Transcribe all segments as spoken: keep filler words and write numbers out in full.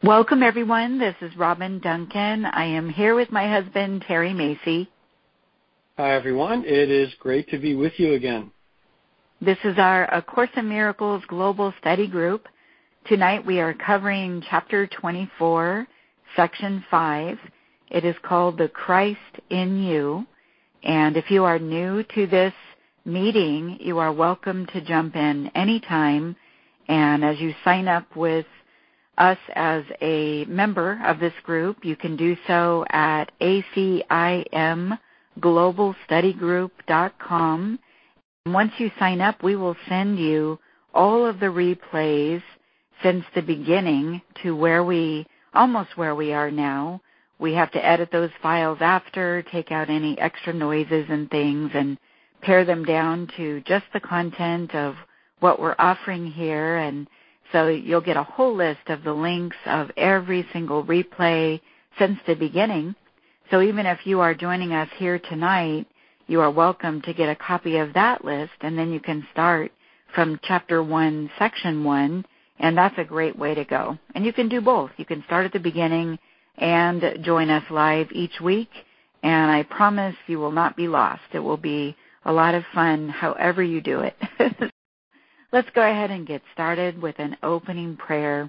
Welcome, everyone. This is Robin Duncan. I am here with my husband, Terry Macy. Hi, everyone. It is great to be with you again. This is our A Course in Miracles Global Study Group. Tonight we are covering Chapter twenty-four, Section five. It is called The Christ in You. And if you are new to this meeting, you are welcome to jump in anytime. And as you sign up with us as a member of this group, you can do so at A C I M global study group dot com. Once you sign up, we will send you all of the replays since the beginning to where we, almost where we are now. We have to edit those files after, take out any extra noises and things, and pare them down to just the content of what we're offering here. And so you'll get a whole list of the links of every single replay since the beginning. So even if you are joining us here tonight, you are welcome to get a copy of that list, and then you can start from Chapter one, Section one, and that's a great way to go. And you can do both. You can start at the beginning and join us live each week, and I promise you will not be lost. It will be a lot of fun however you do it. Let's go ahead and get started with an opening prayer.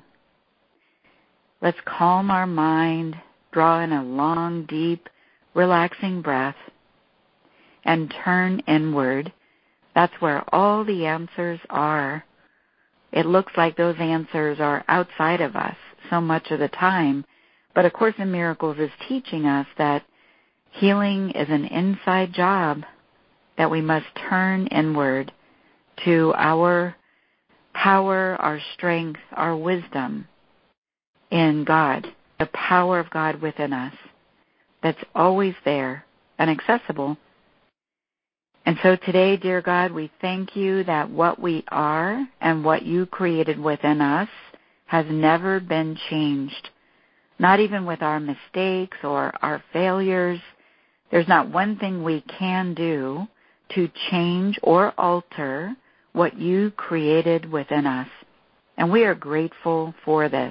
Let's calm our mind, draw in a long, deep, relaxing breath, and turn inward. That's where all the answers are. It looks like those answers are outside of us so much of the time, but A Course in Miracles is teaching us that healing is an inside job, that we must turn inward to our power, our strength, our wisdom in God, the power of God within us that's always there and accessible. And so today, dear God, we thank you that what we are and what you created within us has never been changed, not even with our mistakes or our failures. There's not one thing we can do to change or alter what you created within us. And we are grateful for this.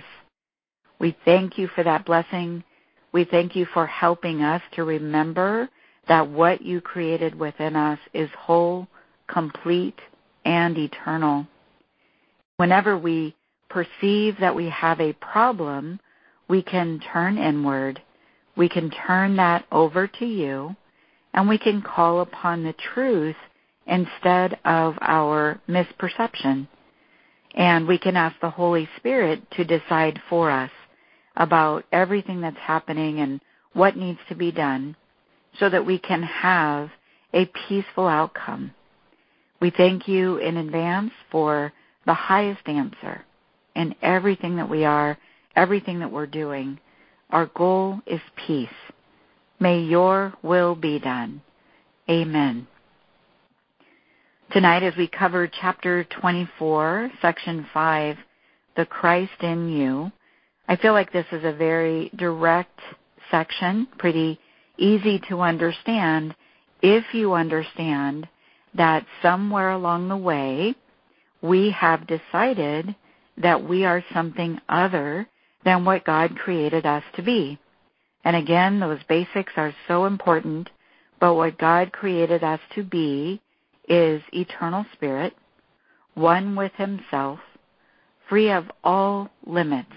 We thank you for that blessing. We thank you for helping us to remember that what you created within us is whole, complete, and eternal. Whenever we perceive that we have a problem, we can turn inward. We can turn that over to you, and we can call upon the truth instead of our misperception. And we can ask the Holy Spirit to decide for us about everything that's happening and what needs to be done so that we can have a peaceful outcome. We thank you in advance for the highest answer in everything that we are, everything that we're doing. Our goal is peace. May your will be done. Amen. Tonight, as we cover Chapter twenty-four, Section five, The Christ in You, I feel like this is a very direct section, pretty easy to understand if you understand that somewhere along the way we have decided that we are something other than what God created us to be. And again, those basics are so important, but what God created us to be is eternal spirit, one with himself, free of all limits,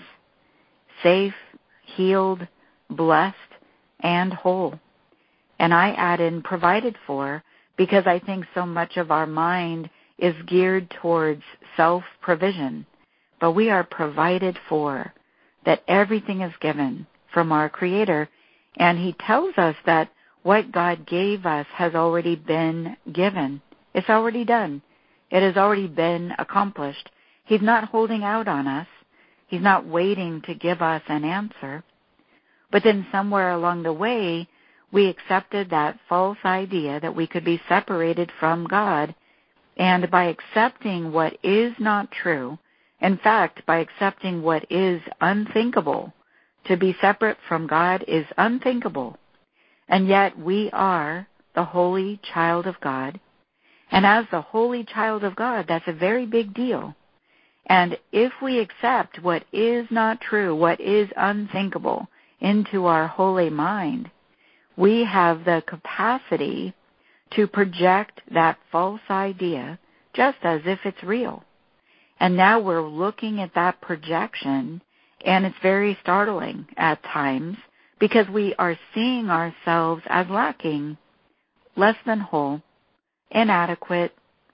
safe, healed, blessed, and whole. And I add in provided for because I think so much of our mind is geared towards self-provision. But we are provided for, that everything is given from our Creator. And he tells us that what God gave us has already been given. It's already done. It has already been accomplished. He's not holding out on us. He's not waiting to give us an answer. But then somewhere along the way, we accepted that false idea that we could be separated from God. And by accepting what is not true, in fact, by accepting what is unthinkable, to be separate from God is unthinkable. And yet we are the holy child of God. And as the holy child of God, that's a very big deal. And if we accept what is not true, what is unthinkable into our holy mind, we have the capacity to project that false idea just as if it's real. And now we're looking at that projection, and it's very startling at times because we are seeing ourselves as lacking, less than whole, inadequate,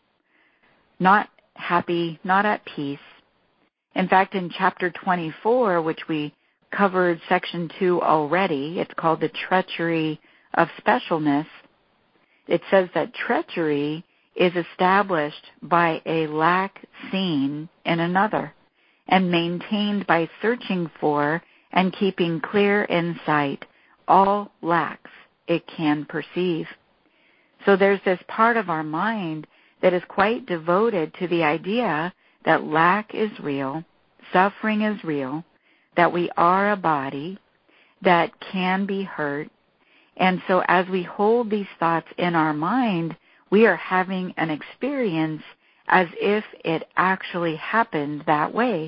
not happy, not at peace. In fact, in chapter twenty-four, which we covered section two already, it's called the treachery of specialness. It says that treachery is established by a lack seen in another and maintained by searching for and keeping clear in sight all lacks it can perceive. So there's this part of our mind that is quite devoted to the idea that lack is real, suffering is real, that we are a body that can be hurt. And so as we hold these thoughts in our mind, we are having an experience as if it actually happened that way.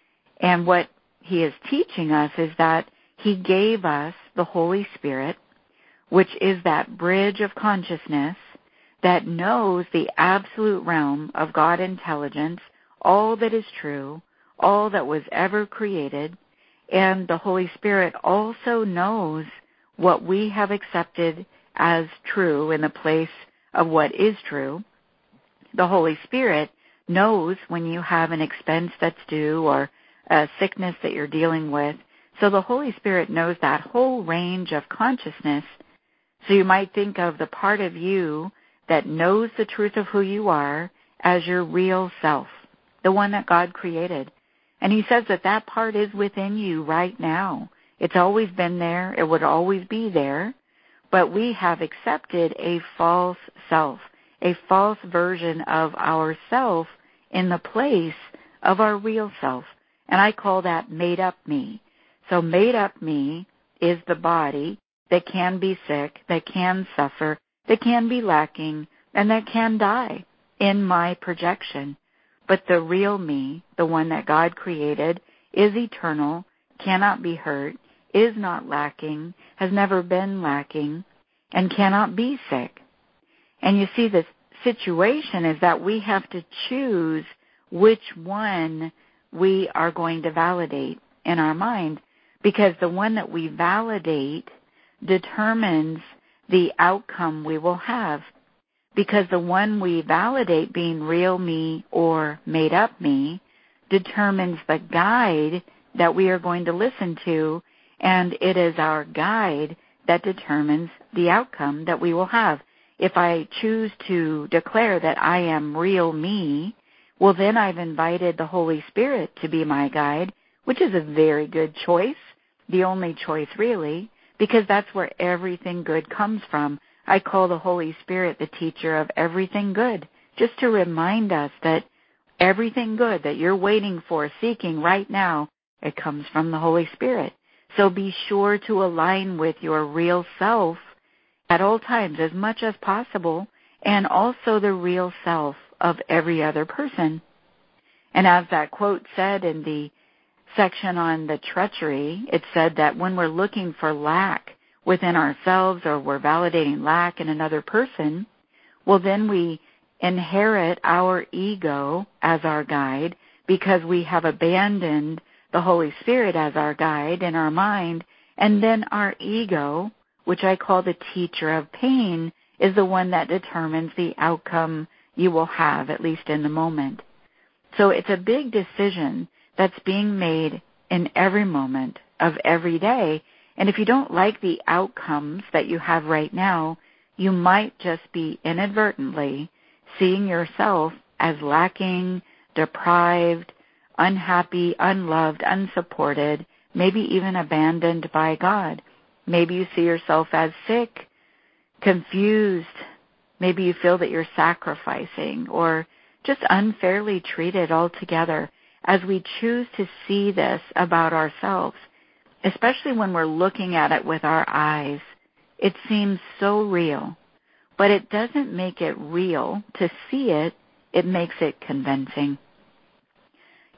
And what he is teaching us is that he gave us the Holy Spirit, which is that bridge of consciousness that knows the absolute realm of God intelligence, all that is true, all that was ever created, and the Holy Spirit also knows what we have accepted as true in the place of what is true. The Holy Spirit knows when you have an expense that's due or a sickness that you're dealing with. So the Holy Spirit knows that whole range of consciousness. So you might think of the part of you that knows the truth of who you are as your real self, the one that God created. And he says that that part is within you right now. It's always been there. It would always be there. But we have accepted a false self, a false version of ourself in the place of our real self. And I call that made-up me. So made-up me is the body that can be sick, that can suffer, that can be lacking, and that can die in my projection. But the real me, the one that God created, is eternal, cannot be hurt, is not lacking, has never been lacking, and cannot be sick. And you see, the situation is that we have to choose which one we are going to validate in our mind, because the one that we validate determines the outcome we will have. Because the one we validate being real me or made up me determines the guide that we are going to listen to, and it is our guide that determines the outcome that we will have. If I choose to declare that I am real me, well, then I've invited the Holy Spirit to be my guide, which is a very good choice, the only choice really, because that's where everything good comes from. I call the Holy Spirit the teacher of everything good, just to remind us that everything good that you're waiting for, seeking right now, it comes from the Holy Spirit. So be sure to align with your real self at all times as much as possible, and also the real self of every other person. And as that quote said in the section on the treachery, it said that when we're looking for lack within ourselves or we're validating lack in another person, well, then we inherit our ego as our guide because we have abandoned the Holy Spirit as our guide in our mind, and then our ego, which I call the teacher of pain, is the one that determines the outcome you will have, at least in the moment. So it's a big decision that's being made in every moment of every day. And if you don't like the outcomes that you have right now, you might just be inadvertently seeing yourself as lacking, deprived, unhappy, unloved, unsupported, maybe even abandoned by God. Maybe you see yourself as sick, confused. Maybe you feel that you're sacrificing or just unfairly treated altogether. As we choose to see this about ourselves, especially when we're looking at it with our eyes, it seems so real. But it doesn't make it real to see it. It makes it convincing.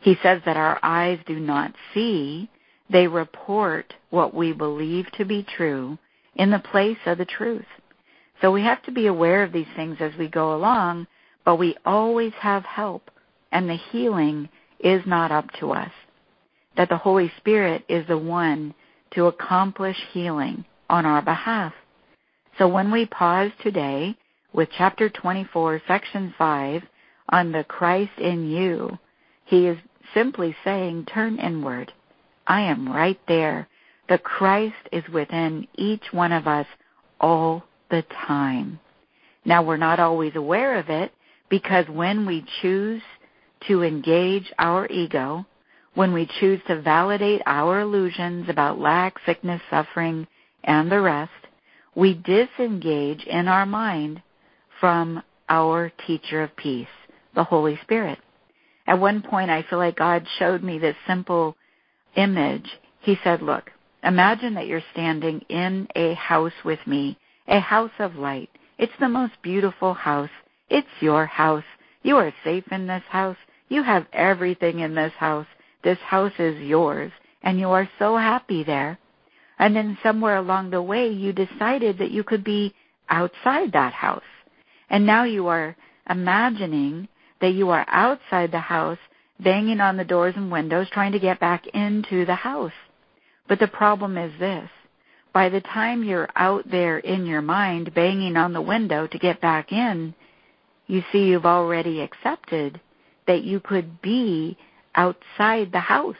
He says that our eyes do not see. They report what we believe to be true in the place of the truth. So we have to be aware of these things as we go along, but we always have help, and the healing is not up to us. That the Holy Spirit is the one to accomplish healing on our behalf. So when we pause today with chapter twenty-four, section five, on the Christ in you, he is simply saying, turn inward. I am right there. The Christ is within each one of us all the time. Now, we're not always aware of it, because when we choose to engage our ego, when we choose to validate our illusions about lack, sickness, suffering, and the rest, we disengage in our mind from our teacher of peace, the Holy Spirit. At one point, I feel like God showed me this simple image. He said, look, imagine that you're standing in a house with me, a house of light. It's the most beautiful house. It's your house. You are safe in this house. You have everything in this house. This house is yours, and you are so happy there. And then somewhere along the way, you decided that you could be outside that house. And now you are imagining that you are outside the house, banging on the doors and windows, trying to get back into the house. But the problem is this. By the time you're out there in your mind, banging on the window to get back in, you see you've already accepted that you could be outside the house.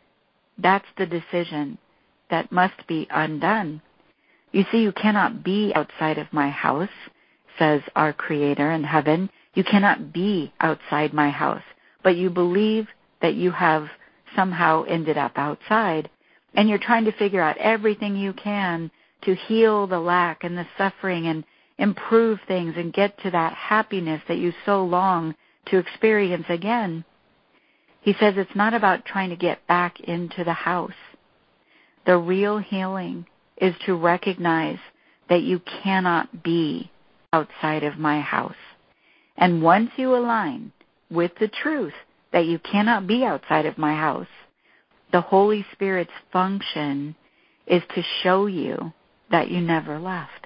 That's the decision that must be undone. You see, you cannot be outside of my house, says our Creator in heaven. You cannot be outside my house, but you believe that you have somehow ended up outside, and you're trying to figure out everything you can to heal the lack and the suffering and improve things and get to that happiness that you so long to experience again. He says it's not about trying to get back into the house. The real healing is to recognize that you cannot be outside of my house. And once you align with the truth that you cannot be outside of my house, the Holy Spirit's function is to show you that you never left.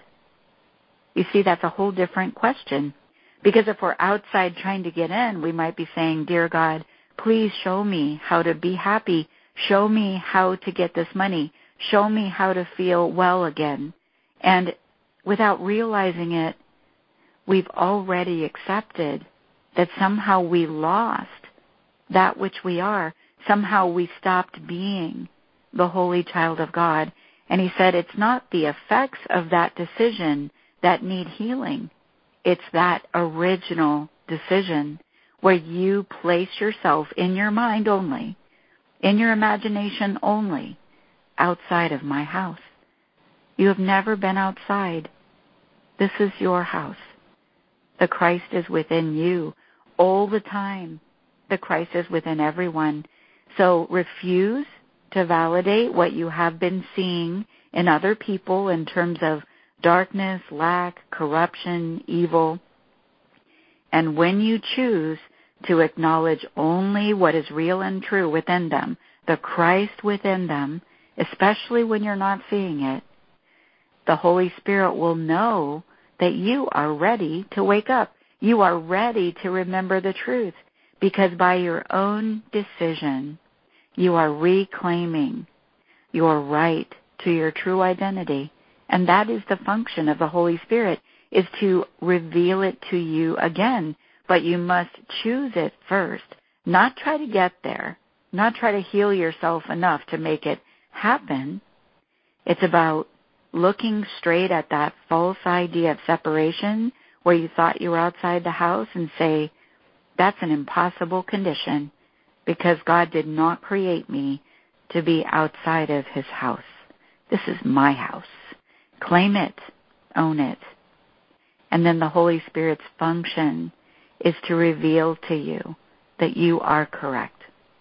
You see, that's a whole different question. Because if we're outside trying to get in, we might be saying, dear God, please show me how to be happy. Show me how to get this money. Show me how to feel well again. And without realizing it, we've already accepted that somehow we lost that which we are. Somehow we stopped being the holy child of God. And he said it's not the effects of that decision that need healing. It's that original decision where you place yourself in your mind only, in your imagination only, outside of my house. You have never been outside. This is your house. The Christ is within you all the time. The Christ is within everyone. So refuse to validate what you have been seeing in other people in terms of darkness, lack, corruption, evil. And when you choose to acknowledge only what is real and true within them, the Christ within them, especially when you're not seeing it, the Holy Spirit will know that you are ready to wake up. You are ready to remember the truth, because by your own decision, you are reclaiming your right to your true identity. And that is the function of the Holy Spirit, is to reveal it to you again. But you must choose it first, not try to get there, not try to heal yourself enough to make it happen. It's about looking straight at that false idea of separation where you thought you were outside the house and say, that's an impossible condition because God did not create me to be outside of his house. This is my house. Claim it. Own it. And then the Holy Spirit's function is to reveal to you that you are correct.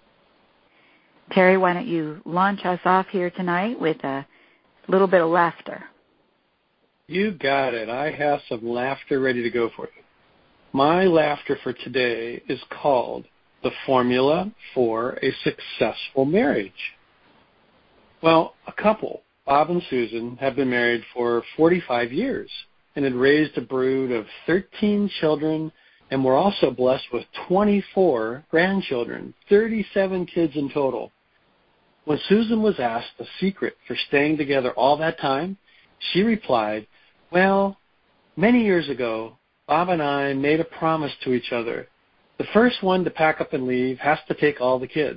Terry, why don't you launch us off here tonight with a little bit of laughter? You got it. I have some laughter ready to go for you. My laughter for today is called the formula for a successful marriage? Well, a couple, Bob and Susan, have been married for forty-five years and had raised a brood of thirteen children, and were also blessed with twenty-four grandchildren, thirty-seven kids in total. When Susan was asked the secret for staying together all that time, she replied, well, many years ago, Bob and I made a promise to each other. The first one to pack up and leave has to take all the kids.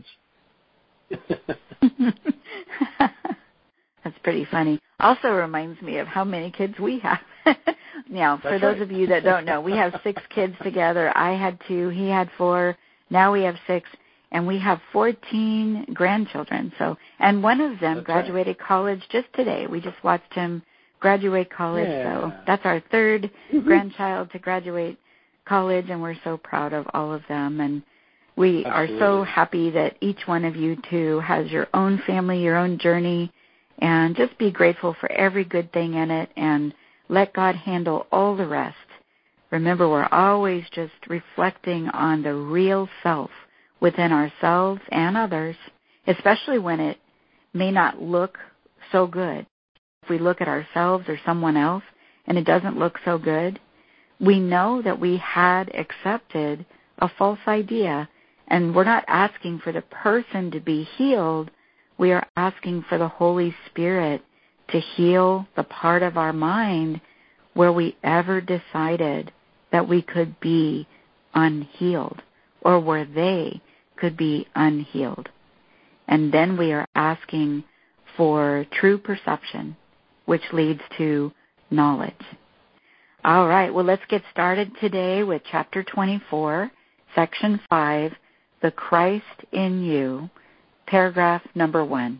That's pretty funny. Also reminds me of how many kids we have. Now, for That's those right. of you that don't know, we have six kids together. I had two, he had four, now we have six, and we have fourteen grandchildren. So, and one of them That's graduated right. college just today. We just watched him graduate college. Yeah. So that's our third Mm-hmm. grandchild to graduate college, and we're so proud of all of them. And we Absolutely. are so happy that each one of you two has your own family, your own journey, and just be grateful for every good thing in it and let God handle all the rest. Remember, we're always just reflecting on the real self within ourselves and others, especially when it may not look so good. If we look at ourselves or someone else and it doesn't look so good, we know that we had accepted a false idea, and we're not asking for the person to be healed. We are asking for the Holy Spirit to heal the part of our mind where we ever decided that we could be unhealed, or where they could be unhealed. And then we are asking for true perception, which leads to knowledge. All right, well, let's get started today with Chapter twenty-four, Section five, The Christ in You, paragraph number one.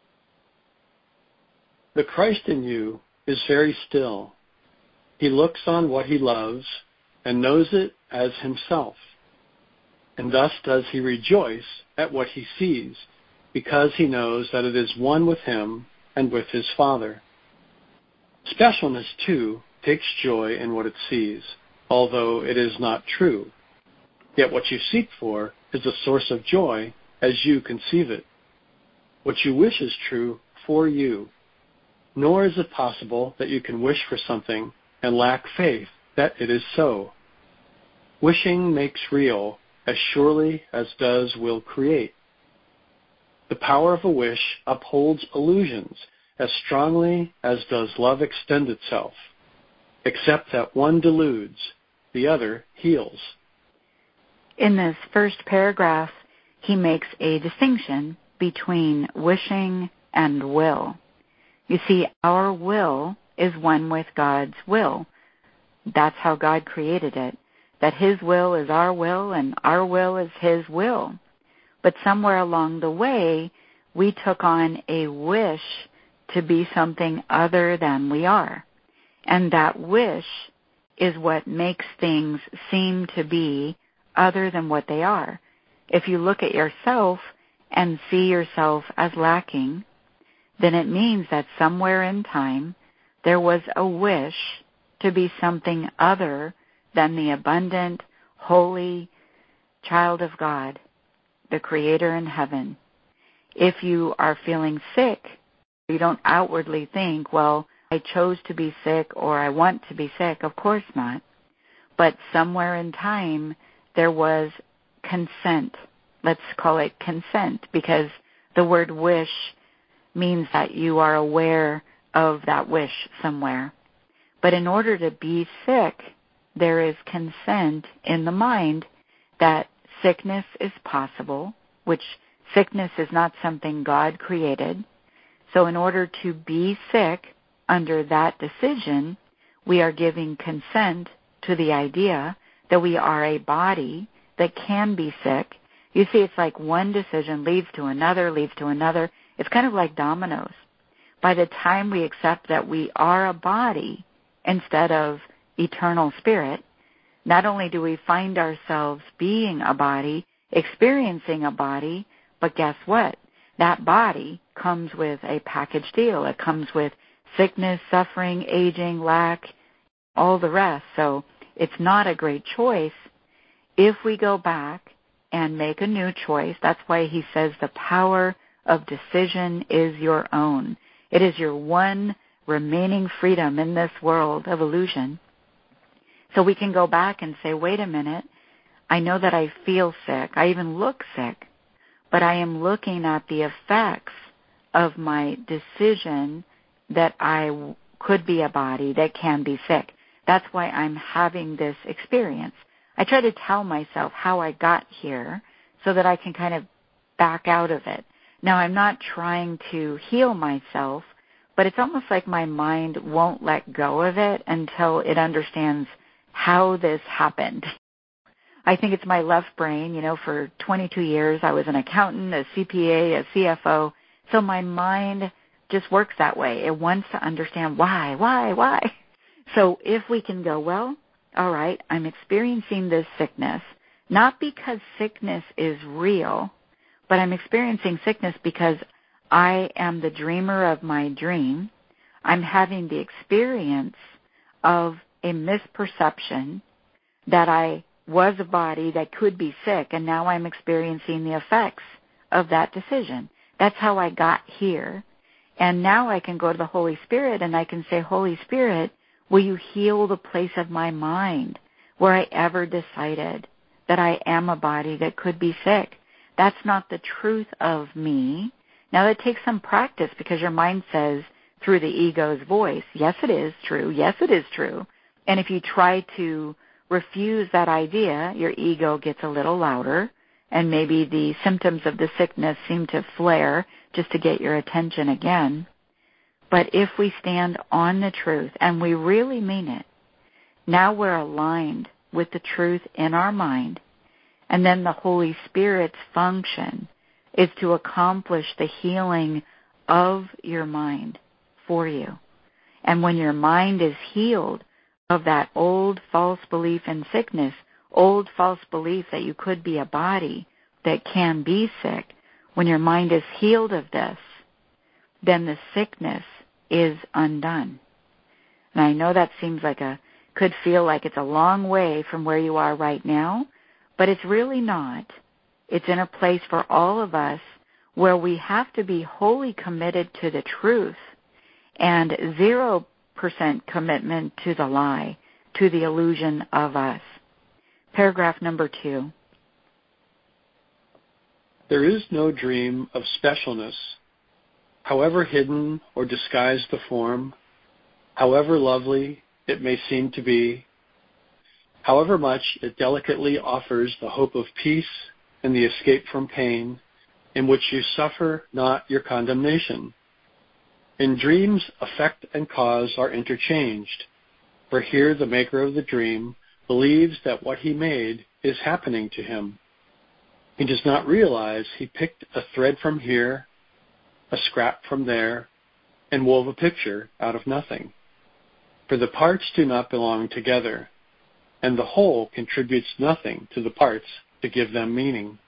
The Christ in you is very still. He looks on what he loves and knows it as himself. And thus does he rejoice at what he sees, because he knows that it is one with him and with his Father. Specialness, too, takes joy in what it sees, although it is not true. Yet what you seek for is a source of joy as you conceive it. What you wish is true for you, nor is it possible that you can wish for something and lack faith that it is so. Wishing makes real as surely as does will create. The power of a wish upholds illusions as strongly as does love extend itself, except that one deludes, the other heals. In this first paragraph, he makes a distinction between wishing and will. You see, our will is one with God's will. That's how God created it, that his will is our will and our will is his will. But somewhere along the way, we took on a wish to be something other than we are. And that wish is what makes things seem to be other than what they are. If you look at yourself and see yourself as lacking, then it means that somewhere in time there was a wish to be something other than the abundant, holy child of God, the Creator in heaven. If you are feeling sick, you don't outwardly think, well, I chose to be sick or I want to be sick. Of course not. But somewhere in time, there was consent. Let's call it consent, because the word wish means that you are aware of that wish somewhere. But in order to be sick, there is consent in the mind that sickness is possible, which sickness is not something God created. So in order to be sick, under that decision, we are giving consent to the idea that we are a body that can be sick. You see, it's like one decision leads to another, leads to another. It's kind of like dominoes. By the time we accept that we are a body instead of eternal spirit, not only do we find ourselves being a body, experiencing a body, but guess what? That body comes with a package deal. It comes with sickness, suffering, aging, lack, all the rest. So it's not a great choice if we go back and make a new choice. That's why he says the power of decision is your own. It is your one remaining freedom in this world of illusion. So we can go back and say, wait a minute, I know that I feel sick. I even look sick, but I am looking at the effects of my decision that I could be a body that can be sick. That's why I'm having this experience. I try to tell myself how I got here so that I can kind of back out of it. Now, I'm not trying to heal myself, but it's almost like my mind won't let go of it until it understands how this happened. I think it's my left brain. You know, for twenty-two years I was an accountant, a C P A, a C F O, so my mind just works that way. It wants to understand why, why, why. So if we can go, well, all right, I'm experiencing this sickness, not because sickness is real, but I'm experiencing sickness because I am the dreamer of my dream. I'm having the experience of a misperception that I was a body that could be sick, and now I'm experiencing the effects of that decision. That's how I got here. And now I can go to the Holy Spirit and I can say, Holy Spirit, will you heal the place of my mind where I ever decided that I am a body that could be sick? That's not the truth of me. Now that takes some practice because your mind says through the ego's voice, yes, it is true. Yes, it is true. And if you try to refuse that idea, your ego gets a little louder and maybe the symptoms of the sickness seem to flare just to get your attention again. But if we stand on the truth and we really mean it, now we're aligned with the truth in our mind, and then the Holy Spirit's function is to accomplish the healing of your mind for you. And when your mind is healed of that old false belief in sickness, old false belief that you could be a body that can be sick, when your mind is healed of this, then the sickness is undone. And I know that seems like a, could feel like it's a long way from where you are right now, but it's really not. It's in a place for all of us where we have to be wholly committed to the truth and zero percent commitment to the lie, to the illusion of us. Paragraph number two. There is no dream of specialness, however hidden or disguised the form, however lovely it may seem to be, however much it delicately offers the hope of peace and the escape from pain, in which you suffer not your condemnation. In dreams, effect and cause are interchanged, for here the maker of the dream believes that what he made is happening to him. He does not realize he picked a thread from here, a scrap from there, and wove a picture out of nothing. For the parts do not belong together, and the whole contributes nothing to the parts to give them meaning.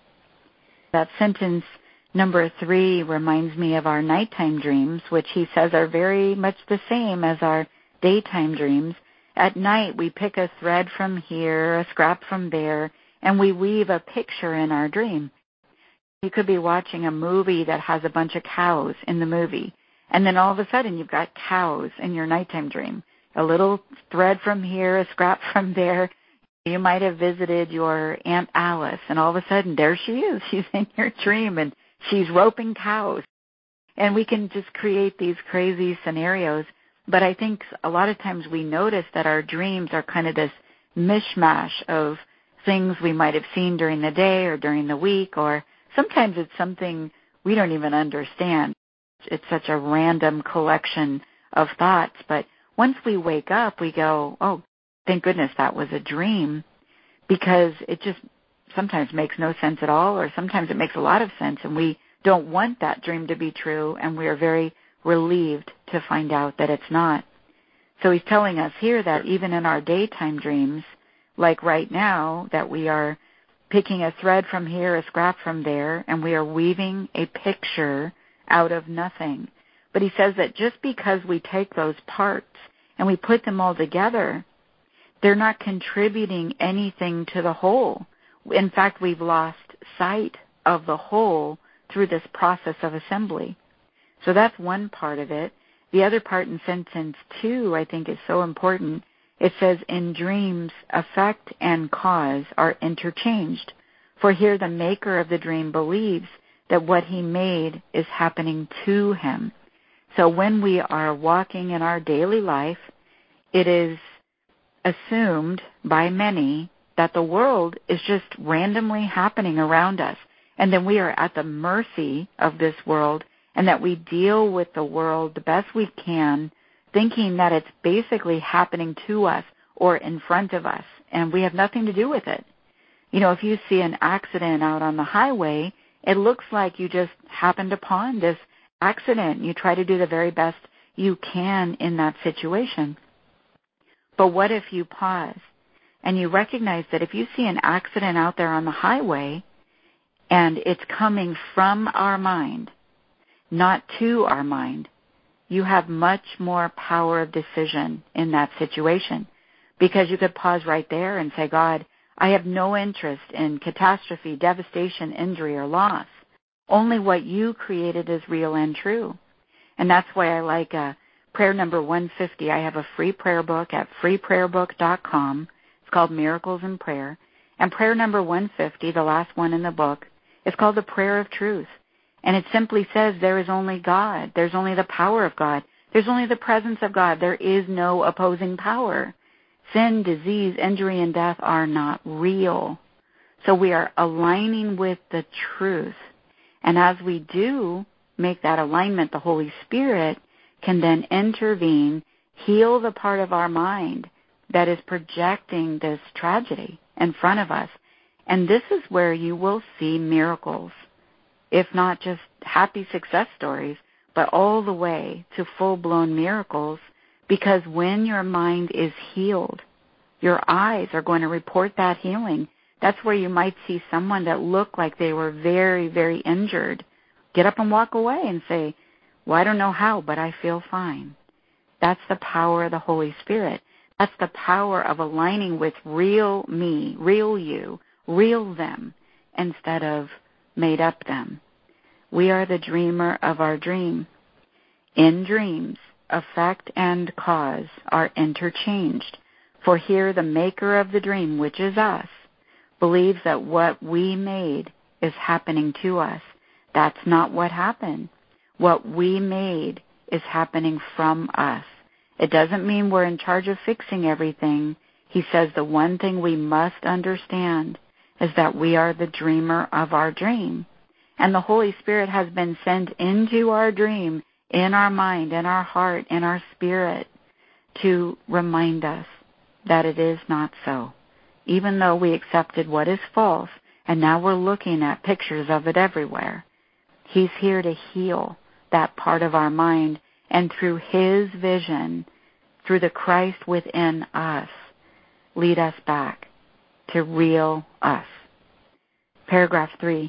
That sentence number three reminds me of our nighttime dreams, which he says are very much the same as our daytime dreams. At night, we pick a thread from here, a scrap from there, and we weave a picture in our dream. You could be watching a movie that has a bunch of cows in the movie, and then all of a sudden you've got cows in your nighttime dream. A little thread from here, a scrap from there. You might have visited your Aunt Alice, and all of a sudden there she is. She's in your dream, and she's roping cows. And we can just create these crazy scenarios. But I think a lot of times we notice that our dreams are kind of this mishmash of things we might have seen during the day or during the week, or sometimes it's something we don't even understand. It's such a random collection of thoughts. But once we wake up, we go, oh, thank goodness that was a dream, because it just sometimes makes no sense at all, or sometimes it makes a lot of sense, and we don't want that dream to be true, and we are very relieved to find out that it's not. So he's telling us here that even in our daytime dreams, like right now, that we are picking a thread from here, a scrap from there, and we are weaving a picture out of nothing. But he says that just because we take those parts and we put them all together, they're not contributing anything to the whole. In fact, we've lost sight of the whole through this process of assembly. So that's one part of it. The other part in sentence two, I think, is so important. It says, in dreams, effect and cause are interchanged. For here the maker of the dream believes that what he made is happening to him. So when we are walking in our daily life, it is assumed by many that the world is just randomly happening around us, and then we are at the mercy of this world, and that we deal with the world the best we can, thinking that it's basically happening to us or in front of us, and we have nothing to do with it. You know, if you see an accident out on the highway, it looks like you just happened upon this accident. You try to do the very best you can in that situation. But what if you pause and you recognize that if you see an accident out there on the highway and it's coming from our mind, not to our mind, you have much more power of decision in that situation, because you could pause right there and say, God, I have no interest in catastrophe, devastation, injury, or loss. Only what you created is real and true. And that's why I like uh, prayer number one fifty. I have a free prayer book at free prayer book dot com. It's called Miracles in Prayer. And prayer number one fifty, the last one in the book, is called the Prayer of Truth. And it simply says there is only God. There's only the power of God. There's only the presence of God. There is no opposing power. Sin, disease, injury, and death are not real. So we are aligning with the truth. And as we do make that alignment, the Holy Spirit can then intervene, heal the part of our mind that is projecting this tragedy in front of us. And this is where you will see miracles, if not just happy success stories, but all the way to full-blown miracles, because when your mind is healed, your eyes are going to report that healing. That's where you might see someone that looked like they were very, very injured get up and walk away and say, well, I don't know how, but I feel fine. That's the power of the Holy Spirit. That's the power of aligning with real me, real you, real them, instead of made up them. We are the dreamer of our dream. In dreams, effect and cause are interchanged. For here the maker of the dream, which is us, believes that what we made is happening to us. That's not what happened. What we made is happening from us. It doesn't mean we're in charge of fixing everything. He says the one thing we must understand is that we are the dreamer of our dream. And the Holy Spirit has been sent into our dream, in our mind, in our heart, in our spirit, to remind us that it is not so. Even though we accepted what is false, and now we're looking at pictures of it everywhere, He's here to heal that part of our mind, and through His vision, through the Christ within us, lead us back to real us. Paragraph three.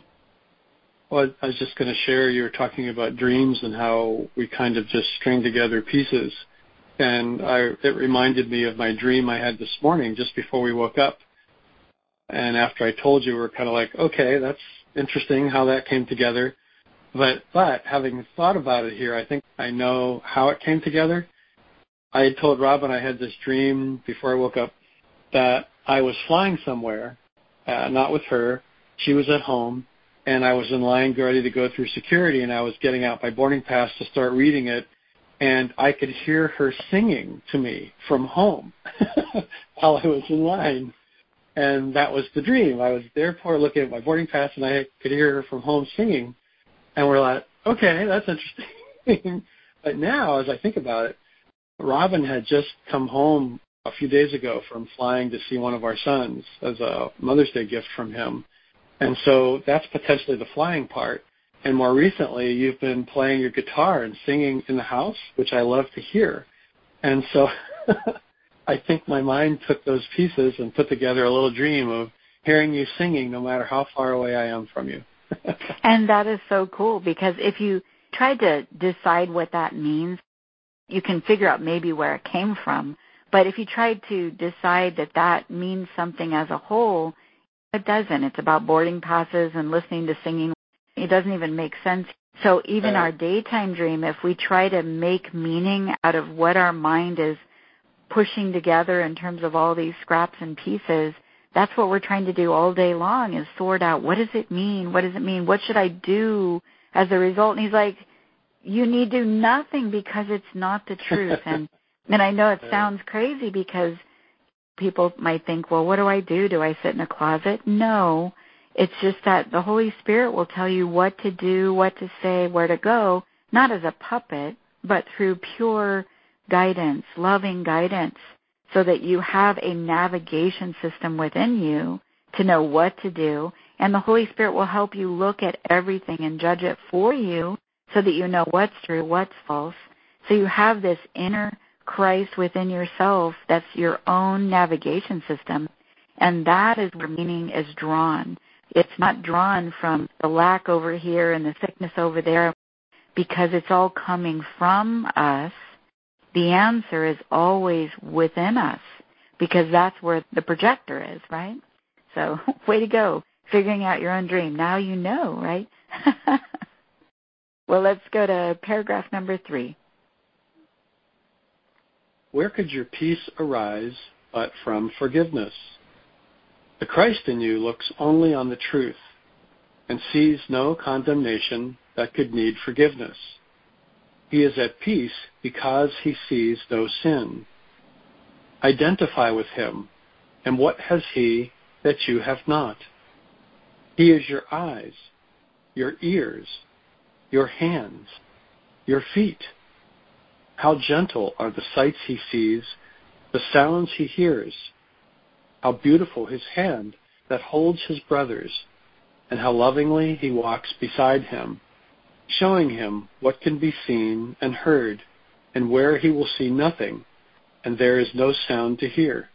Well, I was just going to share, you were talking about dreams and how we kind of just string together pieces. And I, it reminded me of my dream I had this morning just before we woke up. And after I told you, we were kind of like, okay, that's interesting how that came together. But, but having thought about it here, I think I know how it came together. I had told Robin I had this dream before I woke up that I was flying somewhere, uh, not with her. She was at home, and I was in line ready to go through security, and I was getting out my boarding pass to start reading it, and I could hear her singing to me from home while I was in line. And that was the dream. I was at the airport looking at my boarding pass, and I could hear her from home singing. And we're like, okay, that's interesting. But now, as I think about it, Robin had just come home a few days ago from flying to see one of our sons as a Mother's Day gift from him. And so that's potentially the flying part. And more recently, you've been playing your guitar and singing in the house, which I love to hear. And so I think my mind took those pieces and put together a little dream of hearing you singing no matter how far away I am from you. And that is so cool, because if you try to decide what that means, you can figure out maybe where it came from. But if you try to decide that that means something as a whole, it doesn't. It's about boarding passes and listening to singing. It doesn't even make sense. So even our daytime dream, if we try to make meaning out of what our mind is pushing together in terms of all these scraps and pieces, that's what we're trying to do all day long, is sort out, what does it mean? What does it mean? What should I do as a result? And he's like, you need do nothing because it's not the truth. And and I know it sounds crazy because people might think, well, what do I do? Do I sit in a closet? No. It's just that the Holy Spirit will tell you what to do, what to say, where to go, not as a puppet, but through pure guidance, loving guidance, so that you have a navigation system within you to know what to do. And the Holy Spirit will help you look at everything and judge it for you so that you know what's true, what's false. So you have this inner Christ within yourself that's your own navigation system. And that is where meaning is drawn. It's not drawn from the lack over here and the sickness over there, because it's all coming from us. The answer is always within us, because that's where the projector is, right? So way to go, figuring out your own dream. Now you know, right? Well, let's go to paragraph number three. Where could your peace arise but from forgiveness? The Christ in you looks only on the truth and sees no condemnation that could need forgiveness. He is at peace because he sees no sin. Identify with him, and what has he that you have not? He is your eyes, your ears, your hands, your feet. How gentle are the sights he sees, the sounds he hears. How beautiful his hand that holds his brothers, and how lovingly he walks beside him, showing him what can be seen and heard, and where he will see nothing, and there is no sound to hear.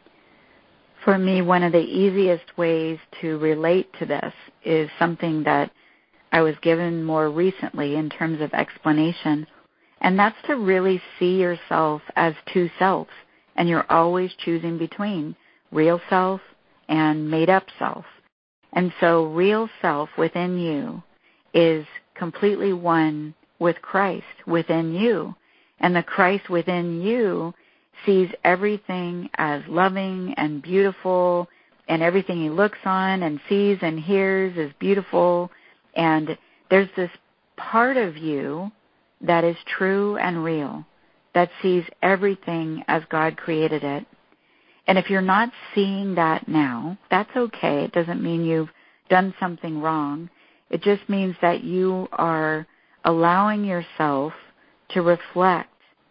For me, one of the easiest ways to relate to this is something that I was given more recently in terms of explanation, and that's to really see yourself as two selves, and you're always choosing between real self and made-up self. And so real self within you is completely one with Christ within you. And the Christ within you sees everything as loving and beautiful, and everything he looks on and sees and hears is beautiful. And there's this part of you that is true and real, that sees everything as God created it. And if you're not seeing that now, that's okay. It doesn't mean you've done something wrong. It just means that you are allowing yourself to reflect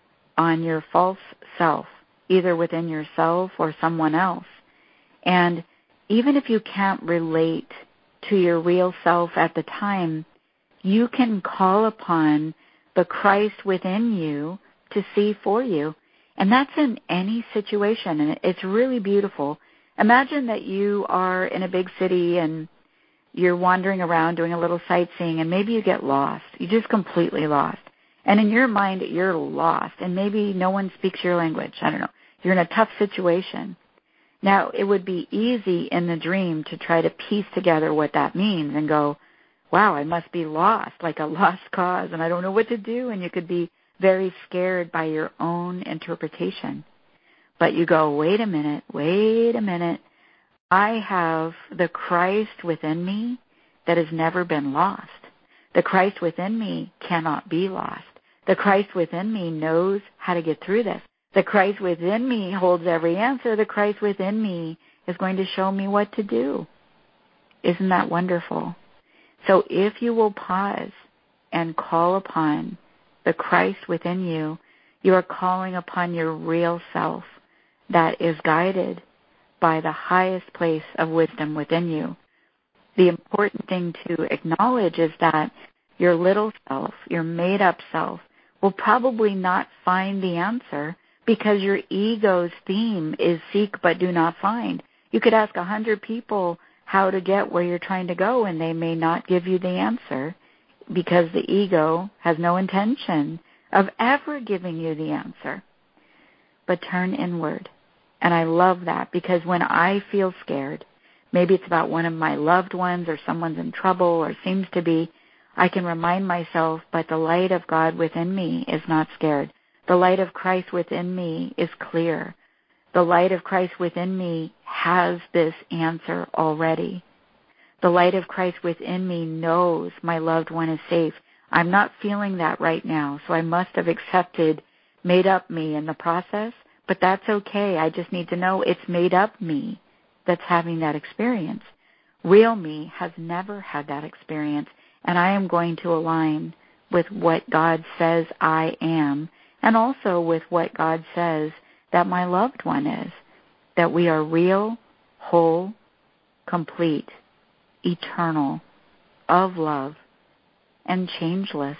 on your false self, either within yourself or someone else. And even if you can't relate to your real self at the time, you can call upon the Christ within you to see for you. And that's in any situation, and it's really beautiful. Imagine that you are in a big city and you're wandering around doing a little sightseeing, and maybe you get lost. You're just completely lost. And in your mind, you're lost, and maybe no one speaks your language. I don't know. You're in a tough situation. Now, it would be easy in the dream to try to piece together what that means and go, wow, I must be lost, like a lost cause, and I don't know what to do, and you could be very scared by your own interpretation. But you go, wait a minute, wait a minute. I have the Christ within me that has never been lost. The Christ within me cannot be lost. The Christ within me knows how to get through this. The Christ within me holds every answer. The Christ within me is going to show me what to do. Isn't that wonderful? So if you will pause and call upon the Christ within you, you are calling upon your real self that is guided by the highest place of wisdom within you. The important thing to acknowledge is that your little self, your made-up self, will probably not find the answer because your ego's theme is seek but do not find. You could ask a hundred people how to get where you're trying to go, and they may not give you the answer because the ego has no intention of ever giving you the answer. But turn inward. And I love that, because when I feel scared, maybe it's about one of my loved ones or someone's in trouble or seems to be, I can remind myself, but the light of God within me is not scared. The light of Christ within me is clear. The light of Christ within me has this answer already. The light of Christ within me knows my loved one is safe. I'm not feeling that right now, so I must have accepted made up me in the process, but that's okay. I just need to know it's made up me that's having that experience. Real me has never had that experience, and I am going to align with what God says I am, and also with what God says that my loved one is, that we are real, whole, complete, eternal, of love, and changeless.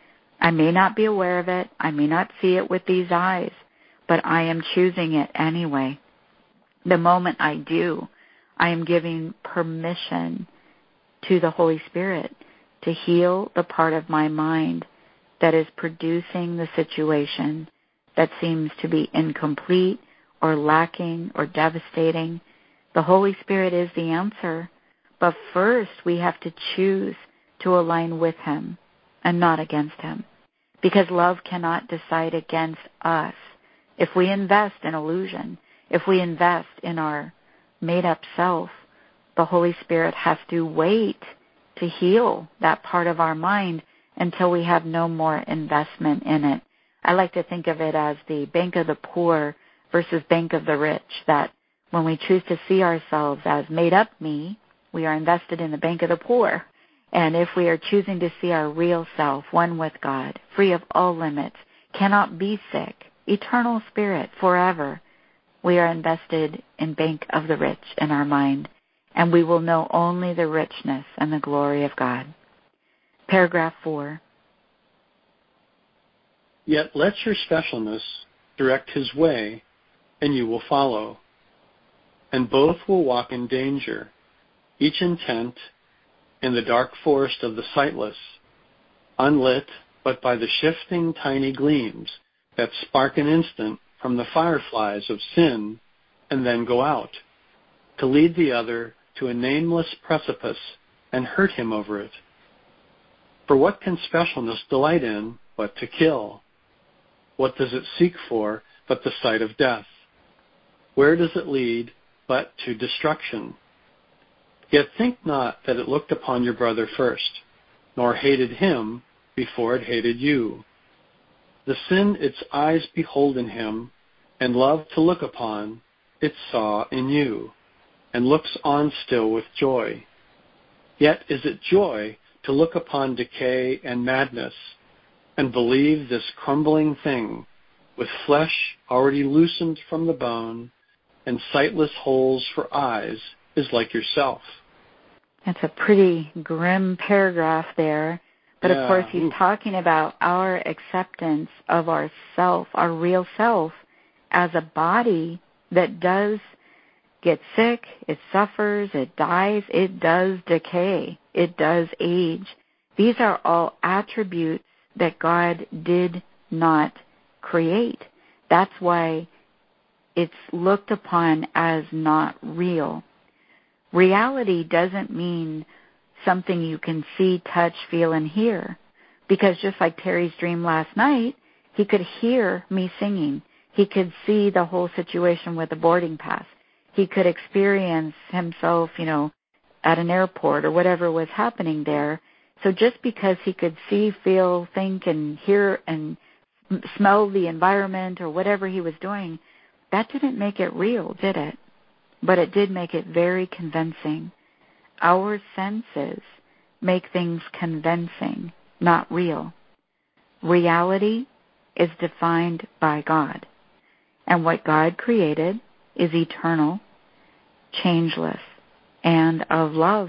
I may not be aware of it. I may not see it with these eyes, but I am choosing it anyway. The moment I do, I am giving permission to the Holy Spirit to heal the part of my mind that is producing the situation that seems to be incomplete or lacking or devastating. The Holy Spirit is the answer, but first we have to choose to align with Him and not against Him, because love cannot decide against us. If we invest in illusion, if we invest in our made-up self, the Holy Spirit has to wait to heal that part of our mind until we have no more investment in it. I like to think of it as the bank of the poor versus bank of the rich, that when we choose to see ourselves as made-up me, we are invested in the bank of the poor. And if we are choosing to see our real self, one with God, free of all limits, cannot be sick, eternal spirit forever, we are invested in bank of the rich in our mind, and we will know only the richness and the glory of God. Paragraph four. Yet let your specialness direct His way, and you will follow. And both will walk in danger, each intent in the dark forest of the sightless, unlit but by the shifting tiny gleams that spark an instant from the fireflies of sin and then go out, to lead the other to a nameless precipice and hurt him over it. For what can specialness delight in but to kill? What does it seek for but the sight of death? Where does it lead but to destruction? Yet think not that it looked upon your brother first, nor hated him before it hated you. The sin its eyes behold in him, and love to look upon, it saw in you, and looks on still with joy. Yet is it joy to look upon decay and madness, and believe this crumbling thing, with flesh already loosened from the bone, and sightless holes for eyes, is like yourself. That's a pretty grim paragraph there. But yeah. Of course, he's Ooh. talking about our acceptance of our self, our real self, as a body that does get sick, it suffers, it dies, it does decay, it does age. These are all attributes that God did not create. That's why it's looked upon as not real. Reality doesn't mean something you can see, touch, feel, and hear. Because just like Terry's dream last night, he could hear me singing. He could see the whole situation with the boarding pass. He could experience himself, you know, at an airport or whatever was happening there. So just because he could see, feel, think, and hear and smell the environment or whatever he was doing, that didn't make it real, did it? But it did make it very convincing. Our senses make things convincing, not real. Reality is defined by God. And what God created is eternal, changeless, and of love.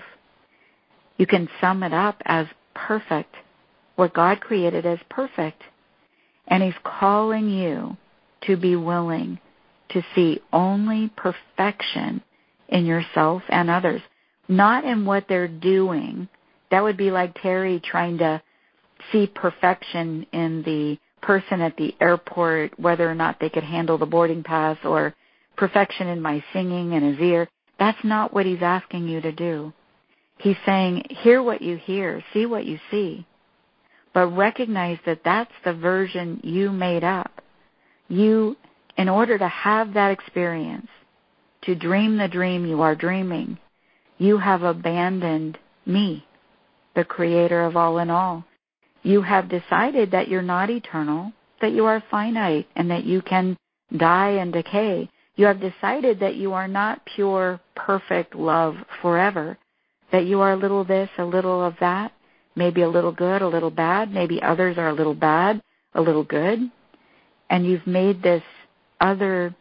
You can sum it up as perfect. What God created is perfect. And He's calling you to be willing to see only perfection in yourself and others, not in what they're doing. That would be like Terry trying to see perfection in the person at the airport, whether or not they could handle the boarding pass, or perfection in my singing in his ear. That's not what he's asking you to do. He's saying, hear what you hear, see what you see, but recognize that that's the version you made up. You, in order to have that experience, to dream the dream you are dreaming, you have abandoned me, the creator of all in all. You have decided that you're not eternal, that you are finite, and that you can die and decay. You have decided that you are not pure, perfect love forever, that you are a little this, a little of that, maybe a little good, a little bad, maybe others are a little bad, a little good, and you've made this other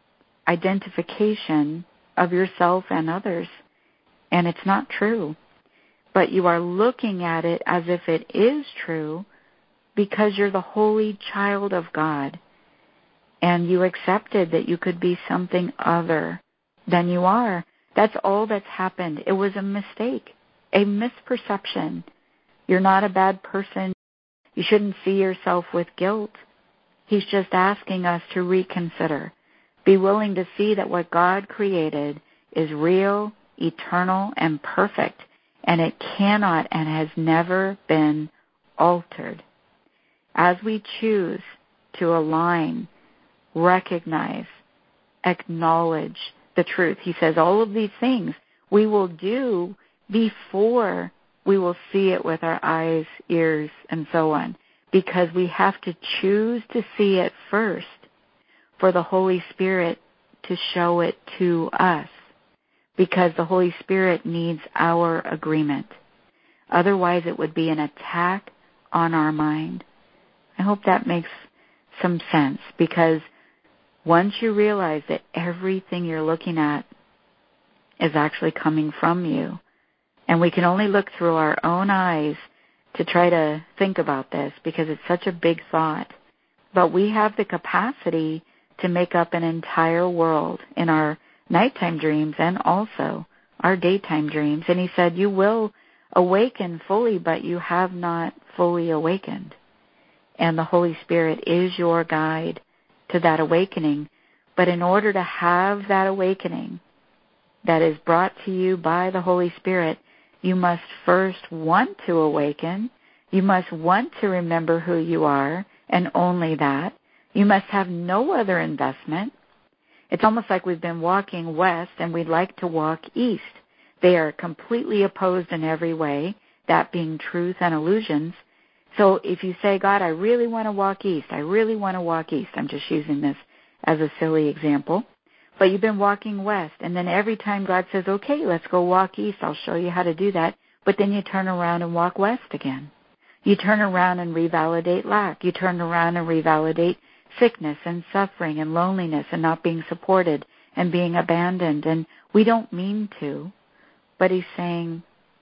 identification of yourself and others, and it's not true. But you are looking at it as if it is true because you're the holy child of God, and you accepted that you could be something other than you are. That's all that's happened. It was a mistake, a misperception. You're not a bad person. You shouldn't see yourself with guilt. He's just asking us to reconsider. Be willing to see that what God created is real, eternal, and perfect, and it cannot and has never been altered. As we choose to align, recognize, acknowledge the truth, he says all of these things we will do before we will see it with our eyes, ears, and so on, because we have to choose to see it first for the Holy Spirit to show it to us, because the Holy Spirit needs our agreement. Otherwise, it would be an attack on our mind. I hope that makes some sense, because once you realize that everything you're looking at is actually coming from you, and we can only look through our own eyes to try to think about this because it's such a big thought, but we have the capacity to make up an entire world in our nighttime dreams and also our daytime dreams. And he said, you will awaken fully, but you have not fully awakened. And the Holy Spirit is your guide to that awakening. But in order to have that awakening that is brought to you by the Holy Spirit, you must first want to awaken. You must want to remember who you are, and only that. You must have no other investment. It's almost like we've been walking west and we'd like to walk east. They are completely opposed in every way, that being truth and illusions. So if you say, God, I really want to walk east, I really want to walk east, I'm just using this as a silly example, but you've been walking west, and then every time God says, okay, let's go walk east, I'll show you how to do that, but then you turn around and walk west again. You turn around and revalidate lack. You turn around and revalidate sickness and suffering and loneliness and not being supported and being abandoned. And we don't mean to, but he's saying,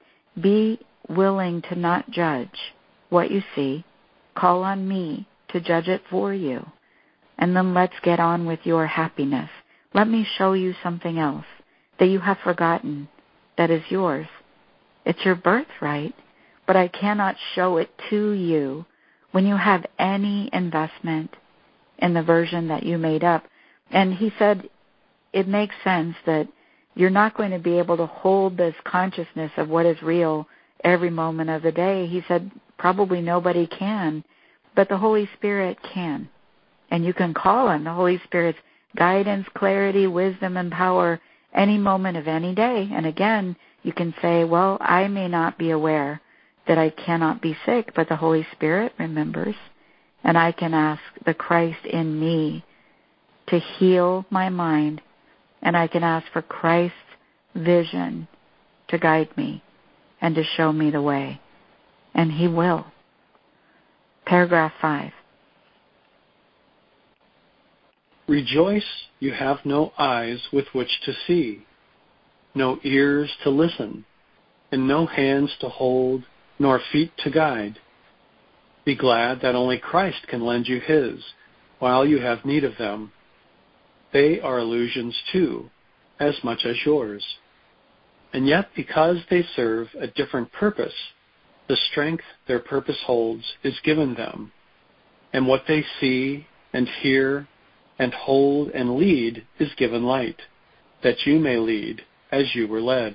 be willing to not judge what you see. Call on me to judge it for you. And then let's get on with your happiness. Let me show you something else that you have forgotten that is yours. It's your birthright, but I cannot show it to you when you have any investment in the version that you made up. And he said it makes sense that you're not going to be able to hold this consciousness of what is real every moment of the day. He said probably nobody can, but the Holy Spirit can. And you can call on the Holy Spirit's guidance, clarity, wisdom, and power any moment of any day. And again, you can say, well, I may not be aware that I cannot be sick, but the Holy Spirit remembers. And I can ask the Christ in me to heal my mind. And I can ask for Christ's vision to guide me and to show me the way. And he will. Paragraph five. Rejoice, you have no eyes with which to see, no ears to listen, and no hands to hold, nor feet to guide. Be glad that only Christ can lend you his, while you have need of them. They are illusions too, as much as yours. And yet because they serve a different purpose, the strength their purpose holds is given them, and what they see and hear and hold and lead is given light, that you may lead as you were led.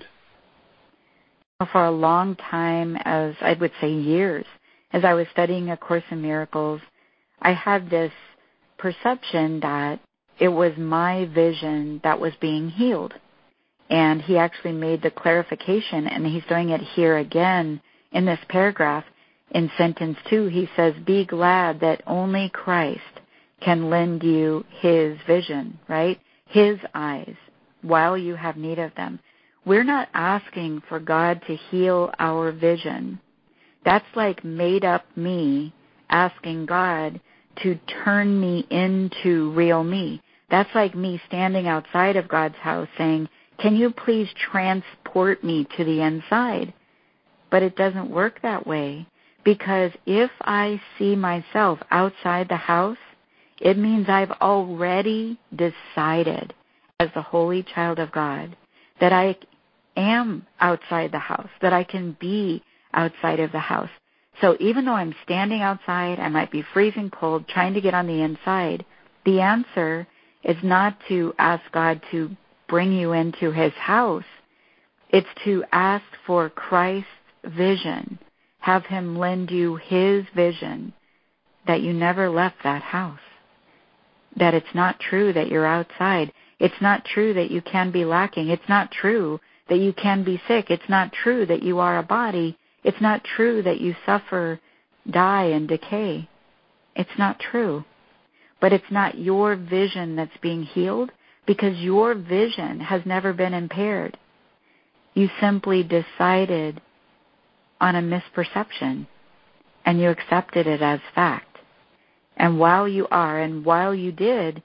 For a long time, as I would say years, as I was studying A Course in Miracles, I had this perception that it was my vision that was being healed. And he actually made the clarification, and he's doing it here again in this paragraph. In sentence two, he says, be glad that only Christ can lend you his vision, right? His eyes, while you have need of them. We're not asking for God to heal our vision. That's like made up me asking God to turn me into real me. That's like me standing outside of God's house saying, can you please transport me to the inside? But it doesn't work that way, because if I see myself outside the house, it means I've already decided as the holy child of God that I am outside the house, that I can be outside of the house. So even though I'm standing outside, I might be freezing cold, trying to get on the inside, the answer is not to ask God to bring you into his house. It's to ask for Christ's vision. Have him lend you his vision that you never left that house. That it's not true that you're outside. It's not true that you can be lacking. It's not true that you can be sick. It's not true that you are a body. It's not true that you suffer, die, and decay. It's not true. But it's not your vision that's being healed, because your vision has never been impaired. You simply decided on a misperception, and you accepted it as fact. And while you are, and while you did,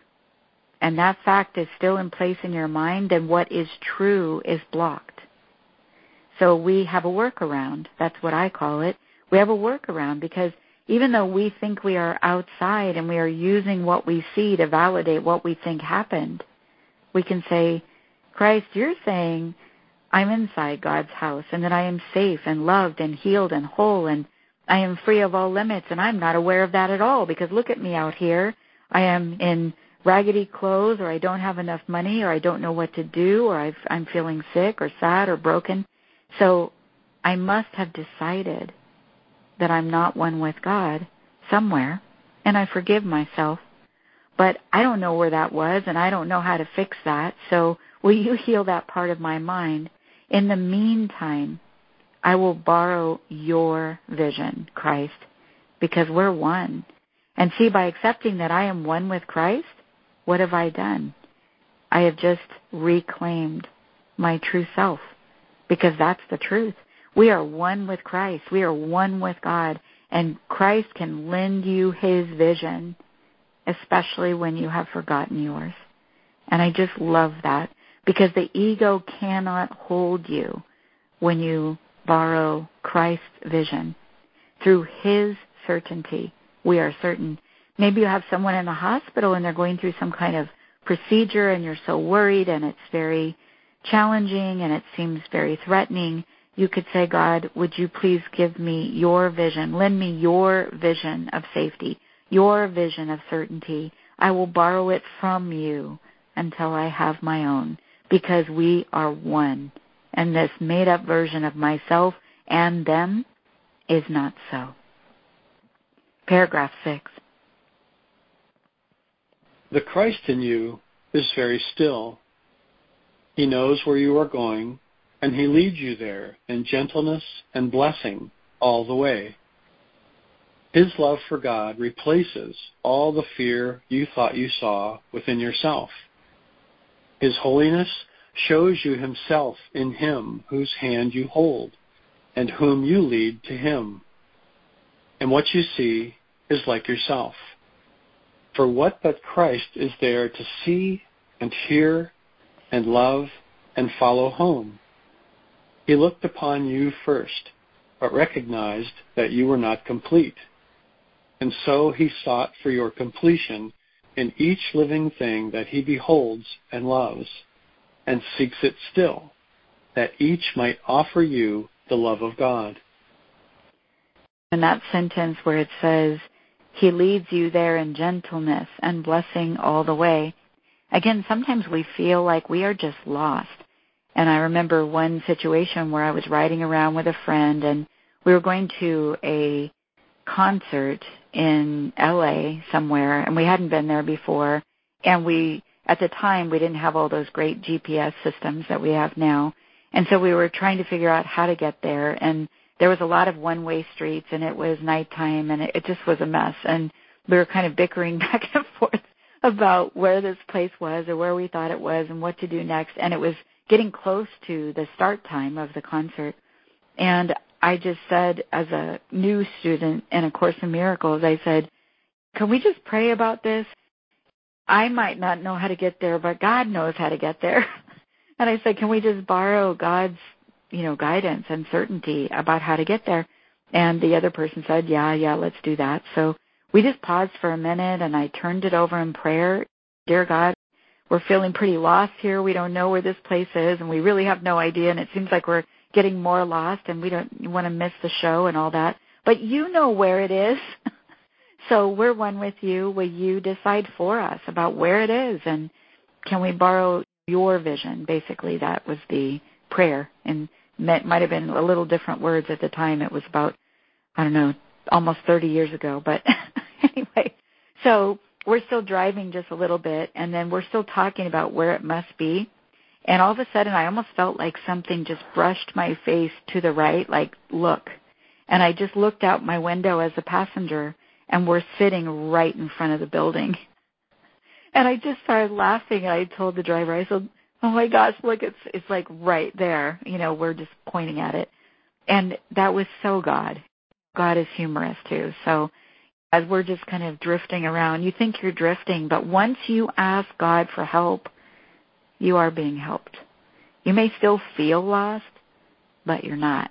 and that fact is still in place in your mind, then what is true is blocked. So we have a workaround. That's what I call it. We have a workaround, because even though we think we are outside and we are using what we see to validate what we think happened, we can say, Christ, you're saying I'm inside God's house and that I am safe and loved and healed and whole and I am free of all limits, and I'm not aware of that at all, because look at me out here. I am in raggedy clothes, or I don't have enough money, or I don't know what to do, or I've, I'm feeling sick or sad or broken. So I must have decided that I'm not one with God somewhere, and I forgive myself. But I don't know where that was, and I don't know how to fix that. So will you heal that part of my mind? In the meantime, I will borrow your vision, Christ, because we're one. And see, by accepting that I am one with Christ, what have I done? I have just reclaimed my true self, because that's the truth. We are one with Christ. We are one with God, and Christ can lend you his vision, especially when you have forgotten yours. And I just love that, because the ego cannot hold you when you borrow Christ's vision. Through his certainty, we are certain. Maybe you have someone in the hospital and they're going through some kind of procedure and you're so worried and it's very challenging and it seems very threatening. You could say, God, would you please give me your vision? Lend me your vision of safety, your vision of certainty. I will borrow it from you until I have my own, because we are one. And this made-up version of myself and them is not so. Paragraph six. The Christ in you is very still. He knows where you are going, and he leads you there in gentleness and blessing all the way. His love for God replaces all the fear you thought you saw within yourself. His holiness shows you himself in him whose hand you hold and whom you lead to him. And what you see is like yourself. For what but Christ is there to see and hear and love and follow home? He looked upon you first, but recognized that you were not complete. And so he sought for your completion in each living thing that he beholds and loves, and seeks it still, that each might offer you the love of God. In that sentence where it says, he leads you there in gentleness and blessing all the way, again, sometimes we feel like we are just lost. And I remember one situation where I was riding around with a friend, and we were going to a concert in L A somewhere, and we hadn't been there before. And we, at the time, we didn't have all those great G P S systems that we have now. And so we were trying to figure out how to get there. And there was a lot of one-way streets, and it was nighttime, and it, it just was a mess. And we were kind of bickering back and forth about where this place was or where we thought it was and what to do next. And it was getting close to the start time of the concert. And I just said, as a new student in A Course in Miracles, I said, can we just pray about this? I might not know how to get there, but God knows how to get there. And I said, can we just borrow God's, you know, guidance and certainty about how to get there? And the other person said, yeah, yeah, let's do that. So we just paused for a minute, and I turned it over in prayer. Dear God, we're feeling pretty lost here. We don't know where this place is, and we really have no idea, and it seems like we're getting more lost, and we don't want to miss the show and all that. But you know where it is. So we're one with you. Will you decide for us about where it is, and can we borrow your vision? Basically, that was the prayer, and it might have been a little different words at the time. It was about, I don't know, almost thirty years ago. But anyway, so we're still driving just a little bit, and then we're still talking about where it must be. And all of a sudden, I almost felt like something just brushed my face to the right, like, look. And I just looked out my window as a passenger, and we're sitting right in front of the building. And I just started laughing, and I told the driver, I said, oh, my gosh, look, it's it's like right there. You know, we're just pointing at it. And that was so God. God is humorous, too. So as we're just kind of drifting around, you think you're drifting, but once you ask God for help, you are being helped. You may still feel lost, but you're not.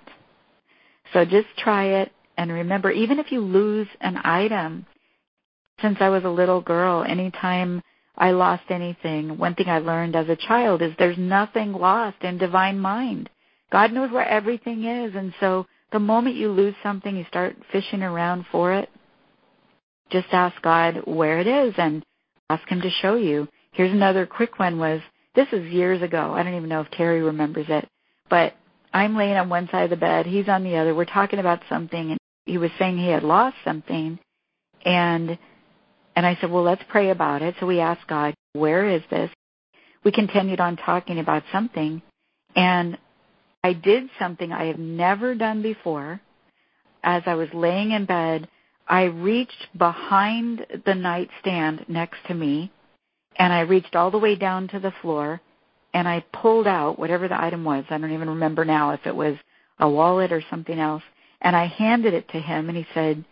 So just try it. And remember, even if you lose an item, since I was a little girl, anytime I lost anything, one thing I learned as a child is there's nothing lost in divine mind. God knows where everything is. And so the moment you lose something, you start fishing around for it. Just ask God where it is and ask Him to show you. Here's another quick one was, this is years ago. I don't even know if Terry remembers it. But I'm laying on one side of the bed. He's on the other. We're talking about something, and he was saying he had lost something. And and I said, well, let's pray about it. So we asked God, where is this? We continued on talking about something. And I did something I have never done before. As I was laying in bed, I reached behind the nightstand next to me, and I reached all the way down to the floor, and I pulled out whatever the item was. I don't even remember now if it was a wallet or something else. And I handed it to him, and he said,